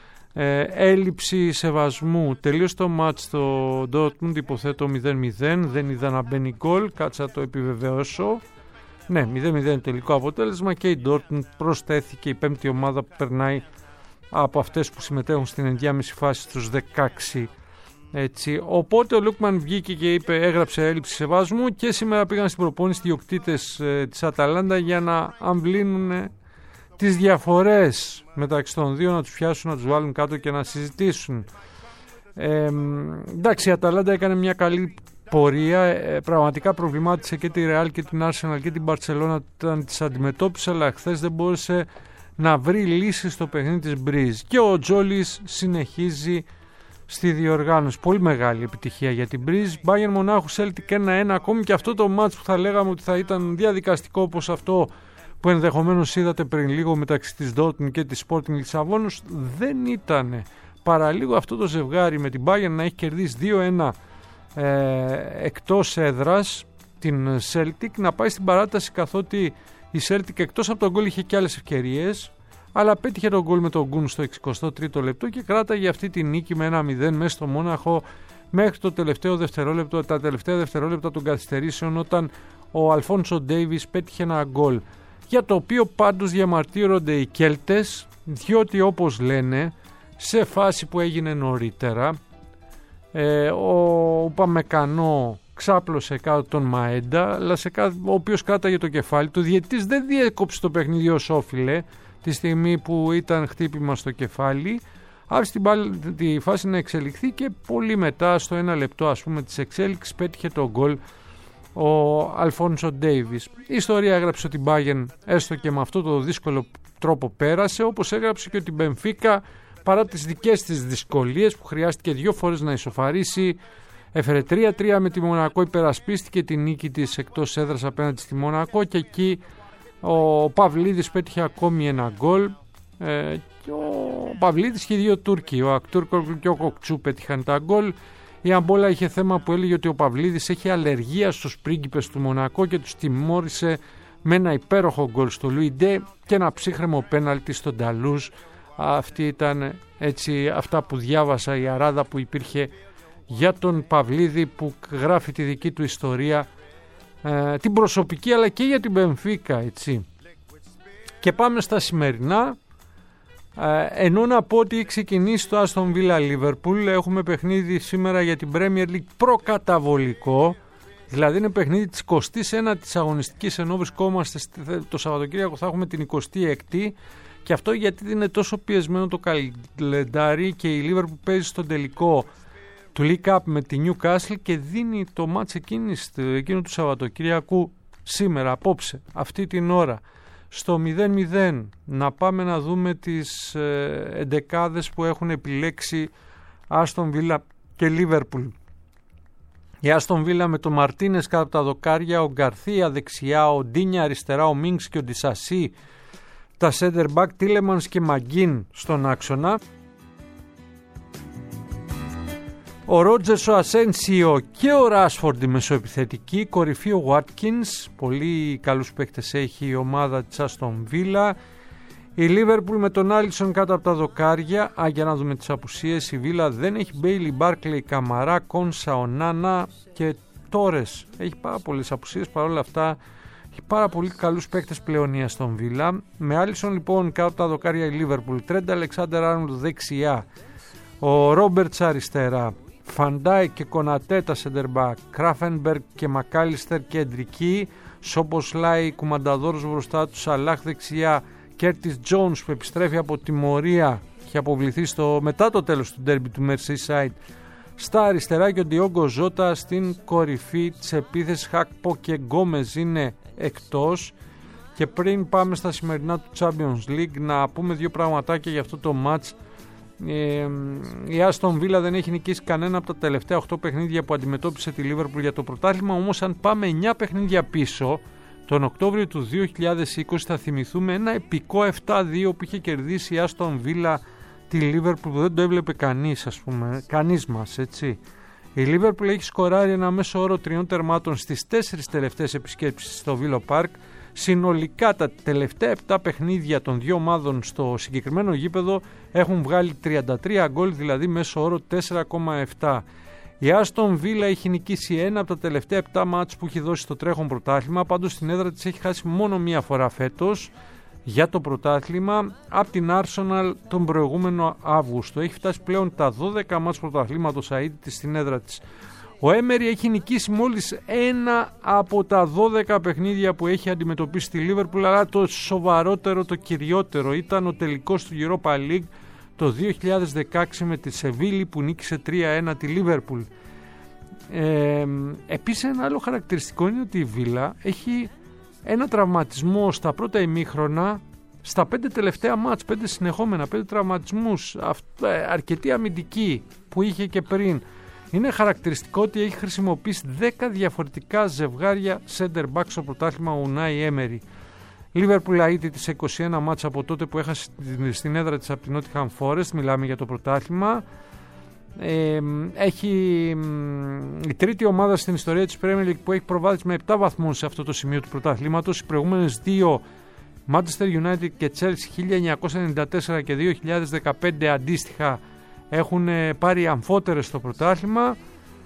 Speaker 1: έλλειψη σεβασμού. Τελείωσε το μάτς στο Dortmund, υποθέτω 0-0, δεν είδα να μπαίνει γκολ, κάτσα να το επιβεβαιώσω. Ναι, 0-0 τελικό αποτέλεσμα και η Dortmund προσθέθηκε η πέμπτη ομάδα που περνάει από αυτές που συμμετέχουν στην ενδιάμεση φάση στους 16. Έτσι. Οπότε ο Λούκμαν βγήκε και είπε, έγραψε έλλειψη σεβασμού και σήμερα πήγαν στην προπόνηση διοκτήτες της Αταλάντα για να αμβλύνουν τις διαφορές μεταξύ των δύο, να τους πιάσουν, να τους βάλουν κάτω και να συζητήσουν. Εντάξει, η Αταλάντα έκανε μια καλή πορεία, πραγματικά προβλημάτισε και τη Ρεάλ και την Arsenal και την Μπαρτσελώνα όταν τις αντιμετώπισε, αλλά χθες δεν μπόρεσε να βρει λύση στο παιχνίδι της Μπριζ. Και ο Τζόλις συνεχίζει στη διοργάνωση. Πολύ μεγάλη επιτυχία για την Μπριζ. Bayern Μονάχου Celtic 1-1, ακόμη και αυτό το μάτς που θα λέγαμε ότι θα ήταν διαδικαστικό όπως αυτό που ενδεχομένως είδατε πριν λίγο μεταξύ της Dortmund και της Sporting Λισαβόνος, δεν ήταν. Παραλίγο αυτό το ζευγάρι με την Bayern να έχει κερδίσει 2-1 εκτός έδρας την Celtic, να πάει στην παράταση, καθότι η Celtic εκτός από τον γκολ είχε και άλλες ευκαιρίες, αλλά πέτυχε τον γκολ με τον Γκουν στο 63ο λεπτό και κράταγε αυτή τη νίκη με 1-0 μέσα στο Μόναχο μέχρι το τελευταίο δευτερόλεπτο, τα τελευταία δευτερόλεπτα των καθυστερήσεων, όταν ο Αλφόνσο Ντέιβις πέτυχε ένα γκολ, για το οποίο πάντως διαμαρτύρονται οι Κέλτες, διότι όπως λένε σε φάση που έγινε νωρίτερα ο Παμεκανό ξάπλωσε κάτω τον Μαέντα, αλλά ο οποίος κράταγε το κεφάλι του. Ο διαιτητής δεν διέκοψε το παιχνίδι ως όφιλε τη στιγμή που ήταν χτύπημα στο κεφάλι, άφησε τη φάση να εξελιχθεί και πολύ μετά, στο 1 λεπτό ας πούμε της εξέλιξης, πέτυχε το γκολ ο Αλφόνσο Ντέιβις. Η ιστορία έγραψε ότι η Bayern έστω και με αυτό το δύσκολο τρόπο πέρασε, όπως έγραψε και ότι η Μπενφίκα, παρά τις δικές της δυσκολίες που χρειάστηκε 2 φορές να ισοφαρίσει, έφερε 3-3 με τη Μονακό, υπερασπίστηκε τη νίκη της εκτός έδρας απέναντι στη Μονακό και εκεί ο Παυλίδης πέτυχε ακόμη ένα γκολ. Ο Παυλίδης και οι 2 Τούρκοι, ο Ακτούρκογλου και ο Κοκτσού, πέτυχαν τα γκολ. Η Αμπόλα είχε θέμα που έλεγε ότι ο Παυλίδης έχει αλλεργία στους πρίγκιπες του Μονακό και τους τιμώρησε με ένα υπέροχο γκολ στο Λουιντέ και ένα ψύχρεμο πέναλτι στον Ταλούζ. Αυτή ήταν έτσι αυτά που διάβασα, η αράδα που υπήρχε για τον Παυλίδη, που γράφει τη δική του ιστορία, την προσωπική αλλά και για την Μπενφίκα, έτσι. Και πάμε στα σημερινά. Ενώ να πω ότι έχει ξεκινήσει το Aston Villa Liverpool, έχουμε παιχνίδι σήμερα για την Premier League προκαταβολικό, Δηλαδή είναι παιχνίδι της 21ης αγωνιστικής, ενώ βρισκόμαστε το Σαββατοκύριακο θα έχουμε την 26η, και αυτό γιατί είναι τόσο πιεσμένο το καλεντάρι και η Liverpool παίζει στον τελικό του League Cup με τη Newcastle και δίνει το μάτς εκείνο του Σαββατοκύριακου σήμερα, απόψε, αυτή την ώρα. Στο 0-0 να πάμε να δούμε τις εντεκάδες που έχουν επιλέξει Άστον Βίλα και Λίβερπουλ. Η Άστον Βίλα με τον Μαρτίνες κάτω από τα δοκάρια, ο Γκαρθία δεξιά, ο Ντίνια αριστερά, ο Μίνξ και ο Ντισασί τα center back, Τίλεμανς και Μαγκίν στον άξονα. Ο Ρότζερς, ο Ασένσιο και ο Ράσφορντ η μεσοεπιθετική, κορυφή ο Βάτκινς, πολύ καλούς παίκτες έχει η ομάδα της Άστον Βίλα. Η Λίβερπουλ με τον Άλισον κάτω από τα δοκάρια. Για να δούμε τις απουσίες. Η Βίλα δεν έχει Μπέιλι, Μπάρκλεϊ, Καμαρά, Κόνσα, Ονάνα και Τόρες. Έχει πάρα πολλές απουσίες, παρόλα αυτά έχει πάρα πολύ καλούς παίκτες πλέον η Άστον Βίλα. Με Άλισον λοιπόν κάτω από τα δοκάρια η Λίβερπουλ, Τρέντ Αλεξάντερ-Άρνολντ δεξιά, ο Ρόμπερτς αριστερά, Φαντάι και Κονατέ τα σεντερμπακ, Κράφενμπεργκ και Μακάλιστερ κεντρική, Σόμποσλάι κουμανταδόρος μπροστά του, Σαλάχ δεξιά, Κέρτις Τζόνς που επιστρέφει από τιμωρία και αποβληθεί μετά το τέλος του ντέρμπι του Merseyside στα αριστερά, και ο Ντιόγκο Ζώτα στην κορυφή της επίθεσης. Χάκπο και Γκόμεζ είναι εκτός. Και πριν πάμε στα σημερινά του Champions League, να πούμε δύο πραγματάκια για αυτό το match. Η Άστον Βίλα δεν έχει νικήσει κανένα από τα τελευταία 8 παιχνίδια που αντιμετώπισε τη Liverpool για το πρωτάθλημα, όμως αν πάμε 9 παιχνίδια πίσω, τον Οκτώβριο του 2020 θα θυμηθούμε ένα επικό 7-2 που είχε κερδίσει η Άστον Βίλα τη Liverpool, που δεν το έβλεπε κανείς, ας πούμε, κανείς μας, έτσι. Η Liverpool έχει σκοράρει ένα μέσο όρο 3 τερμάτων στις 4 τελευταίες επισκέψεις στο Villa Park. Συνολικά τα τελευταία 7 παιχνίδια των δύο ομάδων στο συγκεκριμένο γήπεδο έχουν βγάλει 33 γκολ, δηλαδή μέσο όρο 4,7. Η Άστον Βίλα έχει νικήσει ένα από τα τελευταία 7 μάτς που έχει δώσει στο τρέχον πρωτάθλημα, πάντως στην έδρα της έχει χάσει μόνο μία φορά φέτος για το πρωτάθλημα από την Arsenal τον προηγούμενο Αύγουστο. Έχει φτάσει πλέον τα 12 μάτς πρωταθλήματος αίτητη της στην έδρα της. Ο Έμερι έχει νικήσει μόλις ένα από τα 12 παιχνίδια που έχει αντιμετωπίσει τη Liverpool, αλλά το σοβαρότερο, το κυριότερο ήταν ο τελικός του Europa League το 2016 με τη Σεβίλη που νίκησε 3-1 τη Liverpool. Επίσης ένα άλλο χαρακτηριστικό είναι ότι η Βίλα έχει ένα τραυματισμό στα πρώτα ημίχρονα, στα 5 τελευταία μάτς, 5 συνεχόμενα, 5 τραυματισμούς, αρκετή αμυντική που είχε και πριν. Είναι χαρακτηριστικό ότι έχει χρησιμοποιήσει 10 διαφορετικά ζευγάρια center back στο πρωτάθλημα ο Ουνάι Έμερι. Liverpool αίτητη σε 21 μάτς από τότε που έχασε στην έδρα της από την Nottingham Forest, μιλάμε για το πρωτάθλημα. Έχει η τρίτη ομάδα στην ιστορία της Premier League που έχει προβάδισμα με 7 βαθμούς σε αυτό το σημείο του πρωταθλήματος. Οι προηγούμενες δύο, Manchester United και Chelsea 1994 και 2015 αντίστοιχα, έχουν πάρει αμφότερες στο πρωτάθλημα.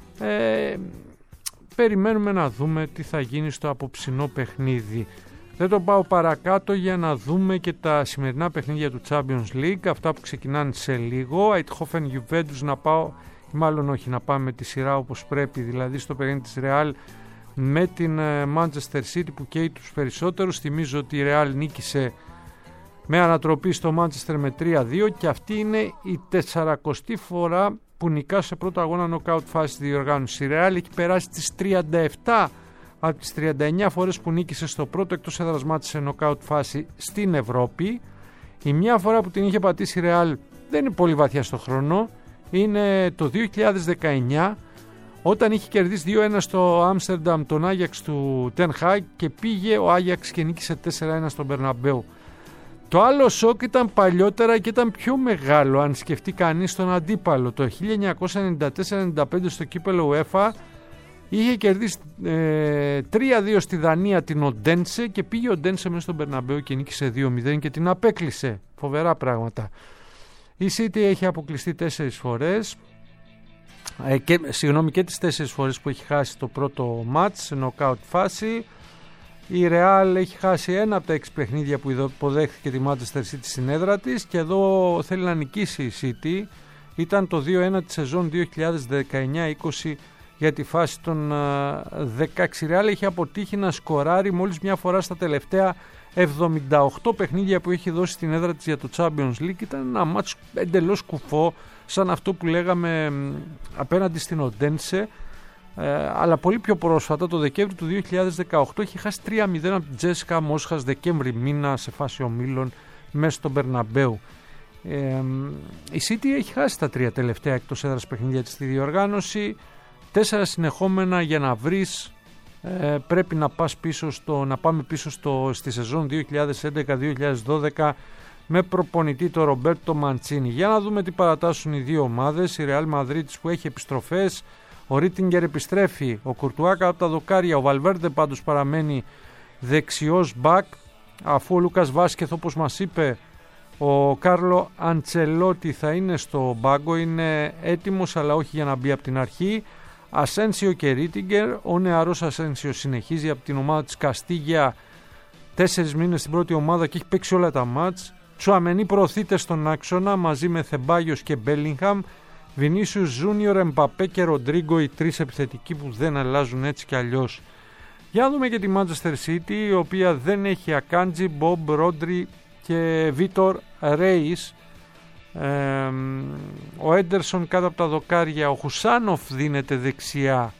Speaker 1: Περιμένουμε να δούμε τι θα γίνει στο απόψινό παιχνίδι. Δεν το πάω παρακάτω για να δούμε και τα σημερινά παιχνίδια του Champions League, αυτά που ξεκινάνε σε λίγο. Eindhoven Juventus να πάω, μάλλον όχι, να πάμε τη σειρά όπως πρέπει, δηλαδή στο παιχνίδι της Real με την Manchester City που καίει τους περισσότερους. Θυμίζω ότι η Real νίκησε με ανατροπή στο Manchester με 3-2 και αυτή είναι η 40η φορά που νικά σε πρώτο αγώνα knockout φάση στη διοργάνωση. Η Real έχει περάσει τις 37 από τις 39 φορές που νίκησε στο πρώτο εκτός έδρας μάτς σε knockout φάση στην Ευρώπη. Η μια φορά που την είχε πατήσει η Real δεν είναι πολύ βαθιά στο χρόνο, είναι το 2019 όταν είχε κερδίσει 2-1 στο Άμστερνταμ τον Άγιαξ του Ten Hag και πήγε ο Άγιαξ και νίκησε 4-1 στον Μπερναμπέου. Το άλλο σοκ ήταν παλιότερα και ήταν πιο μεγάλο αν σκεφτεί κανείς τον αντίπαλο. Το 1994-95 στο κύπελλο UEFA είχε κερδίσει 3-2 στη Δανία την Οντένσε και πήγε ο Οντένσε μέσα στον Μπερναμπέου και νίκησε 2-0 και την απέκλεισε. Φοβερά πράγματα. Η City έχει αποκλειστεί 4 φορές και τις 4 φορές που έχει χάσει το πρώτο μάτς σε νοκάουτ φάση. Η Real έχει χάσει ένα από τα 6 παιχνίδια που υποδέχθηκε τη Manchester City στην έδρα της και εδώ θέλει να νικήσει η City. Ήταν το 2-1 τη σεζόν 2019-20 για τη φάση των 16. Ρεάλ έχει αποτύχει να σκοράρει μόλις μια φορά στα τελευταία 78 παιχνίδια που έχει δώσει στην έδρα της για το Champions League. Ήταν ένα μάτς εντελώς κουφό, σαν αυτό που λέγαμε απέναντι στην Οντένσε, αλλά πολύ πιο πρόσφατα, το Δεκέμβρη του 2018, έχει χάσει 3-0 από την Τζέσικα Μόσχας Δεκέμβρη μήνα σε φάση ομίλων μέσα στον Μπερναμπέου. Η City έχει χάσει τα 3 τελευταία εκτός έδρας παιχνίδια της στη διοργάνωση. 4 συνεχόμενα για να βρεις, πρέπει να πάμε πίσω στη σεζόν 2011-2012 με προπονητή το Ρομπέρτο Μαντσίνι. Για να δούμε τι παρατάσσουν οι δύο ομάδες. Η Ρεάλ Μαδρίτης που έχει επιστροφές, ο Ρίτιγκερ επιστρέφει, ο Κουρτουάκα από τα δοκάρια, ο Βαλβέρντε πάντως παραμένει δεξιός μπακ, αφού ο Λούκας Βάσκεθ, όπως μας είπε ο Κάρλο Αντσελότη, θα είναι στο μπάγκο, είναι έτοιμος αλλά όχι για να μπει από την αρχή. Ασένσιο και Ρίτιγκερ, ο νεαρός Ασένσιο συνεχίζει από την ομάδα της Καστίγια, 4 μήνες στην πρώτη ομάδα και έχει παίξει όλα τα μάτς. Τσουαμενί προωθείται στον άξονα μαζί με Θεμπάγιος και Μπέλιγχαμ. Βινίσιους Ζούνιορ, Εμπαπέ και Ροντρίγκο, οι 3 επιθετικοί που δεν αλλάζουν έτσι κι αλλιώς. Για να δούμε και τη Manchester City, η οποία δεν έχει Ακάντζι, Μπομπ, Ρόντρι και Βίτορ Ρέις. Ο Έντερσον κάτω από τα δοκάρια, ο Χουσάνοφ δίνεται δεξιά,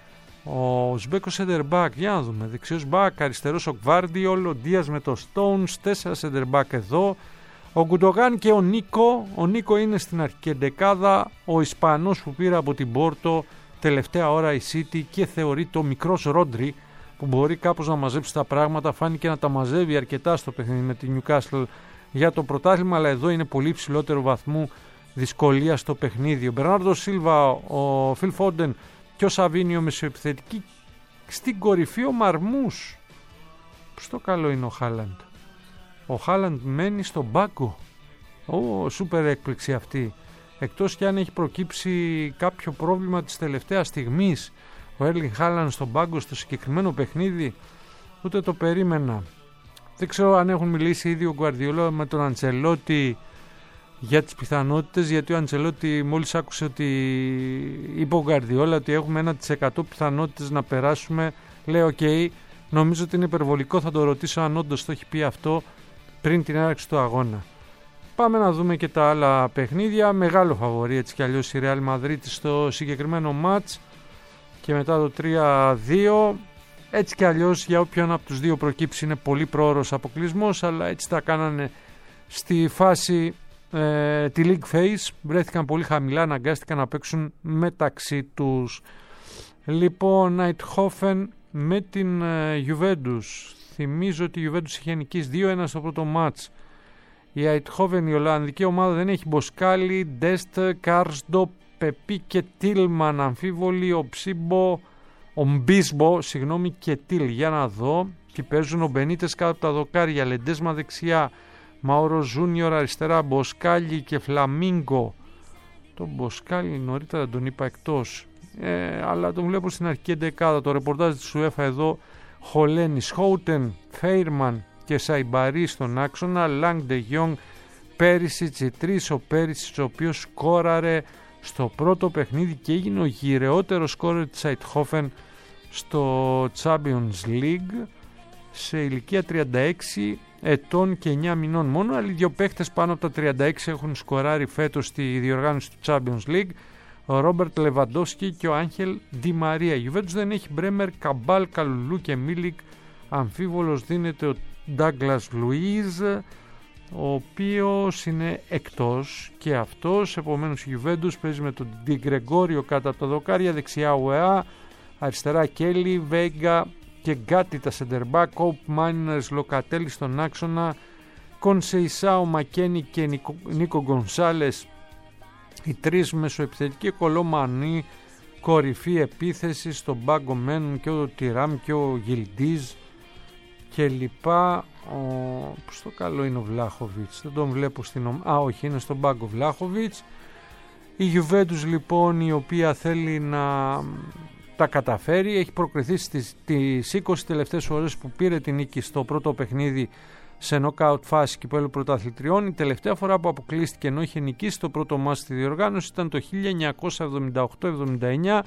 Speaker 1: ο Σμπέκο σεντερμπακ, για να δούμε, δεξιός μπακ, αριστερός ο Γκβάρντιολ, ο Ντίας με το Stones, 4 σεντερμπακ εδώ, ο Γκουντογάν και ο Νίκο είναι στην αρχική εντεκάδα, ο Ισπανός που πήρε από την Πόρτο τελευταία ώρα η City και θεωρείται ο μικρός Ρόντρι που μπορεί κάπως να μαζέψει τα πράγματα, φάνηκε να τα μαζεύει αρκετά στο παιχνίδι με τη Newcastle για το πρωτάθλημα, αλλά εδώ είναι πολύ ψηλότερο βαθμού δυσκολία στο παιχνίδι. Ο Μπερνάρντο Σίλβα, ο Φιλ Φόντεν και ο Σαβίνιο μεσοεπιθετικοί. Στην κορυφή ο Μαρμούς. Στο καλό είναι ο Χάλαντ. Ο Χάλαντ μένει στον πάγκο. Σούπερ έκπληξη αυτή. Εκτός κι αν έχει προκύψει κάποιο πρόβλημα της τελευταίας στιγμής, ο Έρλινγκ Χάλαντ στον πάγκο στο συγκεκριμένο παιχνίδι, ούτε το περίμενα. Δεν ξέρω αν έχουν μιλήσει ήδη ο Γκουαρδιόλα με τον Αντσελότη για τις πιθανότητες, γιατί ο Αντσελότη μόλις άκουσε ότι είπε ο Γκουαρδιόλα ότι έχουμε 1% πιθανότητες να περάσουμε, λέει ok, νομίζω ότι είναι υπερβολικό, θα το ρωτήσω αν όντως το έχει πει αυτό πριν την έναρξη του αγώνα. Πάμε να δούμε και τα άλλα παιχνίδια. Μεγάλο φαβορί έτσι κι αλλιώς η Real Madrid στο συγκεκριμένο μάτς και μετά το 3-2. Έτσι κι αλλιώς για όποιον από τους δύο προκύψει είναι πολύ πρόωρος αποκλεισμός, αλλά έτσι τα κάνανε στη φάση τη League Phase. Βρέθηκαν πολύ χαμηλά, αναγκάστηκαν να παίξουν μεταξύ τους. Λοιπόν, Eindhoven με την Juventus. Θυμίζω ότι η Juventus είχε νικήσει 2-1 στο πρώτο μάτς. Η Eindhoven, η Ολλανδική ομάδα, δεν έχει Μποσκάλι, Ντέστ, Κάρσντο, Πεπί και Τίλμαν αμφίβολοι, ο Μπίσμπο και Τίλ. Για να δω. Και παίζουν ο Μπενίτες κάτω από τα δοκάρια, Λεντέσμα δεξιά, Μαόρο Ζούνιορ αριστερά, Μποσκάλι και Φλαμίνγκο. Τον Μποσκάλι νωρίτερα τον είπα εκτός, αλλά τον βλέπω στην αρχική εντεκάδα. Το ρεπορτάζ της UEFA εδώ: Χολένη, Σχόουτεν, Φέιρμαν και Σαϊμπαρί στον άξονα, Λάγκ Ντε Γιόνγκ, Πέρισιτς, οι τρεις. Ο Πέρισιτς, ο οποίος σκόραρε στο πρώτο παιχνίδι και έγινε ο γυρεότερος σκόρερ της Eindhoven στο Champions League σε ηλικία 36 ετών και 9 μηνών μόνο. Άλλοι δύο παίχτες πάνω από τα 36 έχουν σκοράρει φέτος στη διοργάνωση του Champions League, ο Ρόμπερτ Λεβαντόσκι και ο Άγχελ Ντι Μαρία. Η Juventus δεν έχει Μπρέμερ, Καμπάλ, Καλουλού και Μίλικ. Αμφίβολος δίνεται ο Ντάγκλας Λουίζ, ο οποίος είναι εκτός και αυτός. Επομένως η Juventus παίζει με τον Ντι Γκρεγόριο κάτω από τα δοκάρια, δεξιά ΟΕΑ, αριστερά Κέλλη, Βέγγα και Γκάτι τα σεντερμπάκ, Κόπ Μάινερς, Λοκατέλη στον άξονα, Κονσεϊσάο, Μακένι και Νίκο Γκονσάλες, οι τρεις μεσοεπιθετικοί. Κολομανί κορυφή επίθεση, στον πάγκο μένουν και ο Τιράμ και ο Γιλντίζ και λοιπά. Στο καλό είναι ο Βλάχοβιτς, δεν τον βλέπω στην ομάδα. Όχι, είναι στον πάγκο Βλάχοβιτς. Η Juventus λοιπόν, η οποία θέλει να τα καταφέρει, έχει προκριθεί στις 20 τελευταίες ώρες που πήρε την νίκη στο πρώτο παιχνίδι σε νοκάουτ φάση κυπέλλου πρωταθλητριών. Η τελευταία φορά που αποκλείστηκε ενώ είχε νικήσει το πρώτο μάτς στη διοργάνωση ήταν το 1978-79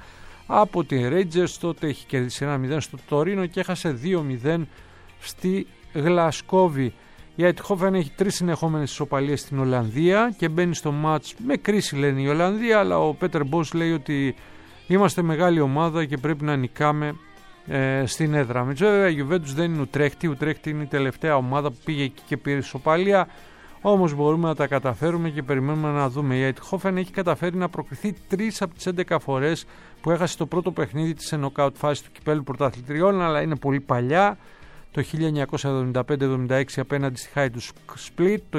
Speaker 1: από την Rangers. Τότε έχει κερδίσει 1-0 στο Τωρίνο και έχασε 2-0 στη Γλασκόβη. Η Eindhoven έχει 3 συνεχόμενες ισοπαλίες στην Ολλανδία και μπαίνει στο μάτς με κρίση, λένε η Ολλανδία, αλλά ο Πέτερ Μπος λέει ότι είμαστε μεγάλη ομάδα και πρέπει να νικάμε στην έδρα. Με βέβαια η Juventus δεν είναι Ουτρέχτη. Η Ουτρέχτη είναι η τελευταία ομάδα που πήγε εκεί και πήρε ισοπαλία. Όμως μπορούμε να τα καταφέρουμε και περιμένουμε να δούμε. Η Eindhoven έχει καταφέρει να προκριθεί 3 από τις 11 φορές που έχασε το πρώτο παιχνίδι της σε νοκάουτ φάση του Κυπέλλου Πρωταθλητριών, αλλά είναι πολύ παλιά. Το 1975-76 απέναντι στη Hajduk Split, το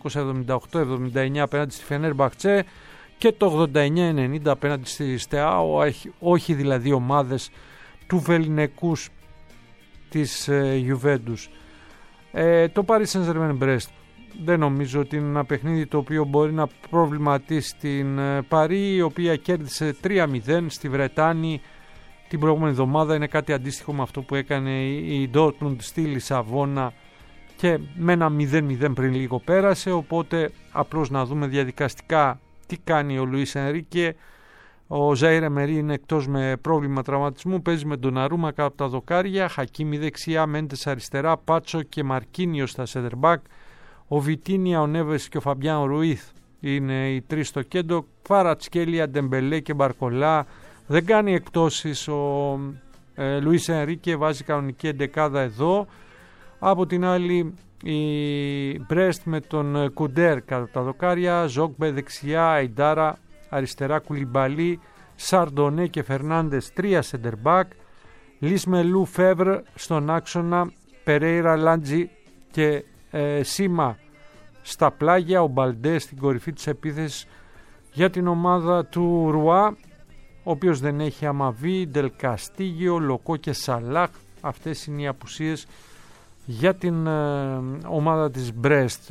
Speaker 1: 1978-79 απέναντι στη Fenerbahce και το 89-90 απέναντι στη Steaua, όχι δηλαδή ομάδες του Βεληνικούς της Juventus. Το Paris Saint-Germain Brest δεν νομίζω ότι είναι ένα παιχνίδι το οποίο μπορεί να προβληματίσει την Παρί, η οποία κέρδισε 3-0 στη Βρετάνη την προηγούμενη εβδομάδα. Είναι κάτι αντίστοιχο με αυτό που έκανε η Dortmund στη Λισαβόνα και με ένα 0-0 πριν λίγο πέρασε, οπότε απλώς να δούμε διαδικαστικά τι κάνει ο Λουίς Ενρίκε. Ο Ζαΐρ Εμερί είναι εκτός με πρόβλημα τραυματισμού, παίζει με τον Αρούμα κάτω από τα δοκάρια, Χακίμι δεξιά, Μέντες αριστερά, Πάτσο και Μαρκίνιο στα σέντερμπακ, ο Βιτίνια, ο Νέβες και ο Φαμπιάν Ρουίθ είναι οι 3 στο κέντρο, Κβαρατσκέλια, Ντεμπελέ και Μπαρκολά. Δεν κάνει εκπτώσεις ο Λουίς Ενρίκε, βάζει κανονική εντεκάδα εδώ. Από την άλλη η Μπρέστ με τον Κουντέρ κάτω από τα δοκάρια, Ζόγκμπε δεξιά, Αϊντάρα αριστερά, Κουλιμπαλί, Σαρντονέ και Φερνάντες 3 σεντερμπακ, Λισμελού, Φεύρ στον άξονα, Περέιρα, Λάντζι και Σίμα στα πλάγια, ο Μπαλντέ στην κορυφή της επίθεσης για την ομάδα του Ρουά, ο οποίος δεν έχει Αμαβί, Ντελ Καστίγιο, Λοκό και Σαλάχ. Αυτές είναι οι απουσίες για την ομάδα της Μπρέστ.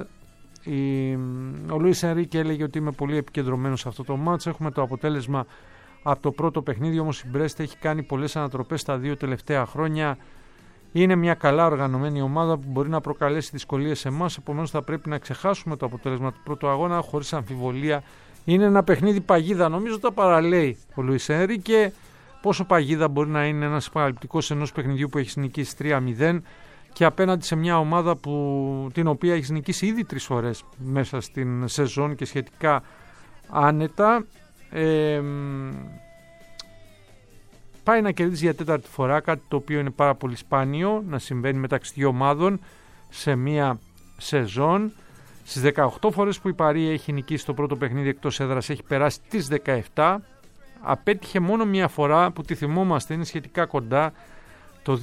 Speaker 1: Ο Λουίς Ενρίκε έλεγε ότι είμαι πολύ επικεντρωμένος σε αυτό το μάτς. Έχουμε το αποτέλεσμα από το πρώτο παιχνίδι, όμως η Μπρέστ έχει κάνει πολλές ανατροπές τα 2 τελευταία χρόνια. Είναι μια καλά οργανωμένη ομάδα που μπορεί να προκαλέσει δυσκολίες σε εμάς, επομένως θα πρέπει να ξεχάσουμε το αποτέλεσμα του πρώτου αγώνα χωρίς αμφιβολία. Είναι ένα παιχνίδι παγίδα, νομίζω τα παραλέει ο Λουίς Ενρίκε. Πόσο παγίδα μπορεί να είναι ένας επαγγελματικός ενός παιχνιδιού που έχει νικήσει 3-0 και απέναντι σε μια ομάδα την οποία έχει νικήσει ήδη 3 φορές μέσα στην σεζόν και σχετικά άνετα. Πάει να κερδίσει για 4η φορά, κάτι το οποίο είναι πάρα πολύ σπάνιο να συμβαίνει μεταξύ δύο ομάδων σε μια σεζόν. Στις 18 φορές που η Παρί έχει νικήσει το πρώτο παιχνίδι εκτός έδρας έχει περάσει τις 17. Απέτυχε μόνο μια φορά που τη θυμόμαστε, είναι σχετικά κοντά, το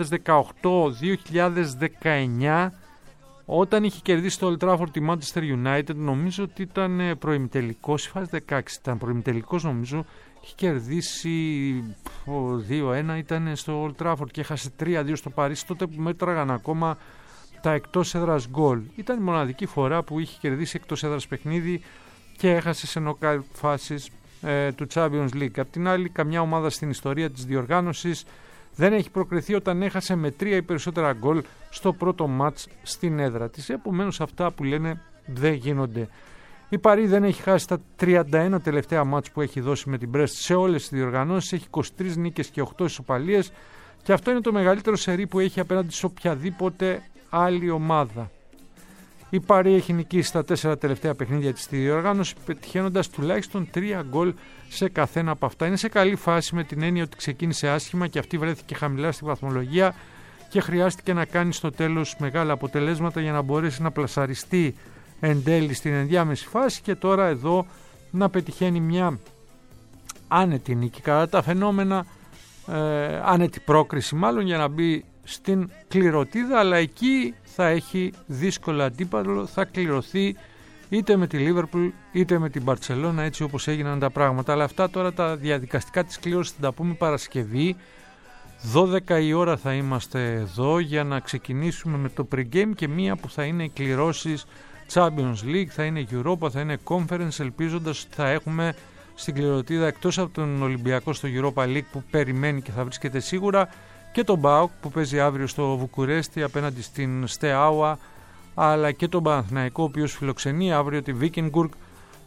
Speaker 1: 2018-2019, όταν είχε κερδίσει το Old Trafford τη Manchester United. Νομίζω ότι ήταν προημιτελικός, η φάση 16 ήταν προημιτελικός, νομίζω. Είχε κερδίσει 2-1, ήταν στο Old Trafford και έχασε 3-2 στο Παρίσι, τότε που μέτραγαν ακόμα τα εκτός έδρας γκολ. Ήταν η μοναδική φορά που είχε κερδίσει εκτός έδρας παιχνίδι και έχασε σε νοκάουτ φάσεις του Champions League. Απ' την άλλη, καμιά ομάδα στην ιστορία της διοργάνωσης δεν έχει προκριθεί όταν έχασε με 3 ή περισσότερα γκολ στο πρώτο μάτς στην έδρα της. Επομένως αυτά που λένε δεν γίνονται. Η Παρί δεν έχει χάσει τα 31 τελευταία μάτς που έχει δώσει με την Brest σε όλες τις διοργανώσεις. Έχει 23 νίκες και 8 ισοπαλίες και αυτό είναι το μεγαλύτερο σερί που έχει απέναντι σε οποιαδήποτε άλλη ομάδα. Η Παρί έχει νικήσει τα 4 τελευταία παιχνίδια της στη διοργάνωση, πετυχαίνοντας τουλάχιστον 3 γκολ σε καθένα από αυτά. Είναι σε καλή φάση με την έννοια ότι ξεκίνησε άσχημα και αυτή βρέθηκε χαμηλά στη βαθμολογία και χρειάστηκε να κάνει στο τέλος μεγάλα αποτελέσματα για να μπορέσει να πλασαριστεί εν τέλει στην ενδιάμεση φάση και τώρα εδώ να πετυχαίνει μια άνετη νίκη κατά τα φαινόμενα, άνετη πρόκριση μάλλον για να μπει στην κληρωτίδα, αλλά εκεί θα έχει δύσκολο αντίπαλο, θα κληρωθεί είτε με τη Λίβερπουλ είτε με την Μπαρτσελώνα, έτσι όπως έγιναν τα πράγματα. Αλλά αυτά τώρα τα διαδικαστικά της κλήρωσης θα τα πούμε Παρασκευή. 12 η ώρα θα είμαστε εδώ για να ξεκινήσουμε με το pre-game και μία που θα είναι οι κληρώσεις Champions League, θα είναι Europa, θα είναι Conference, ελπίζοντας ότι θα έχουμε στην κληροτίδα εκτός από τον Ολυμπιακό στο Europa League που περιμένει και θα βρίσκεται σίγουρα και τον ΠΑΟΚ που παίζει αύριο στο Βουκουρέστι απέναντι στην Στεάουα, αλλά και τον Παναθηναϊκό ο οποίος φιλοξενεί αύριο τη Βίκινγκουργκ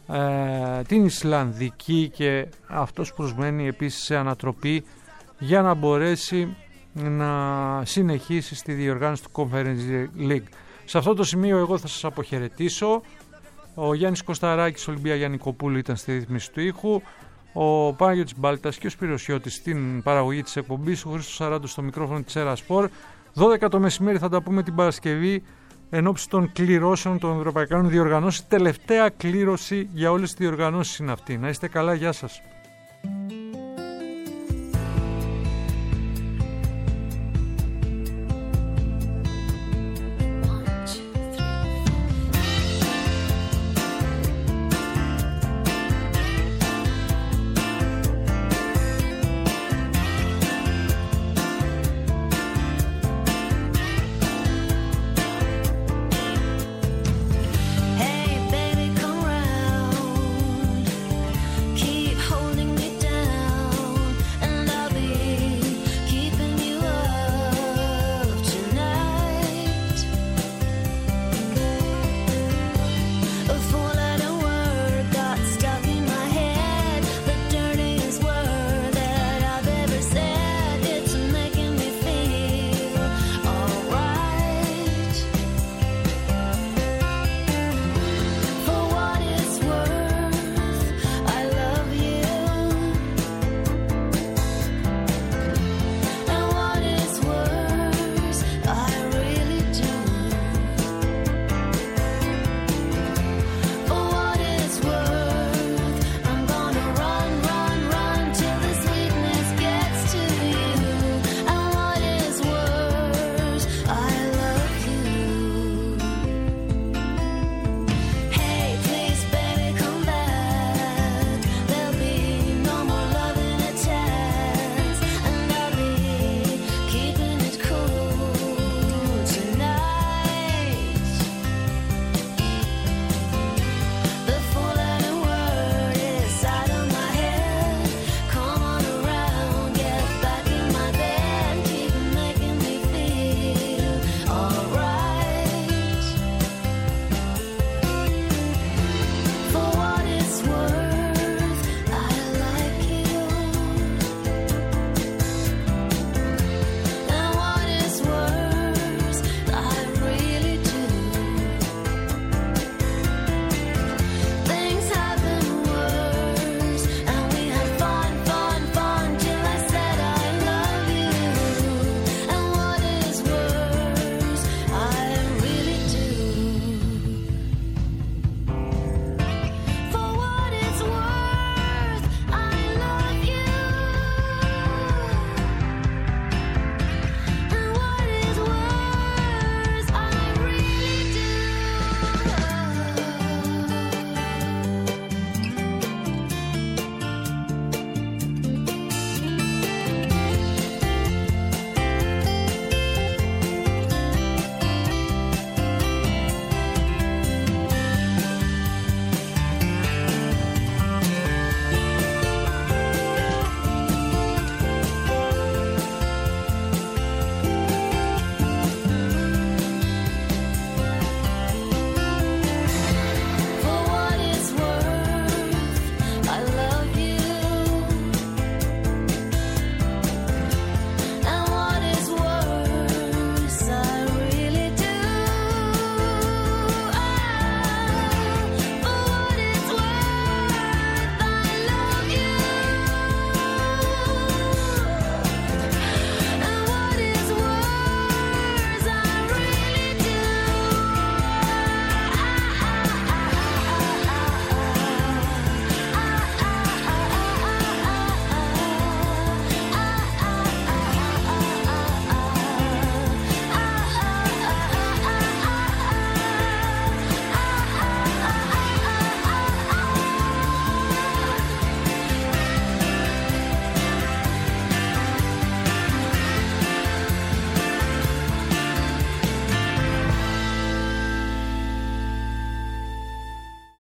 Speaker 1: την Ισλανδική, και αυτός προσμένει επίσης σε ανατροπή για να μπορέσει να συνεχίσει στη διοργάνωση του Conference League. Σε αυτό το σημείο εγώ θα σας αποχαιρετήσω. Ο Γιάννης Κωσταράκης, Ολυμπία Γιαννικοπούλου ήταν στη ρύθμιση του ήχου, ο Παναγιώτης Μπάλτας και ο Σπυροσιώτης στην παραγωγή της εκπομπής, ο Χρήστος Σαράντος στο μικρόφωνο της Έρα Σπορ. 12 το μεσημέρι θα τα πούμε την Παρασκευή εν ώψη των κληρώσεων των ευρωπαϊκών διοργανώσεων. Τελευταία κλήρωση για όλες τις διοργανώσεις είναι αυτή. Να είστε καλά, γεια σας.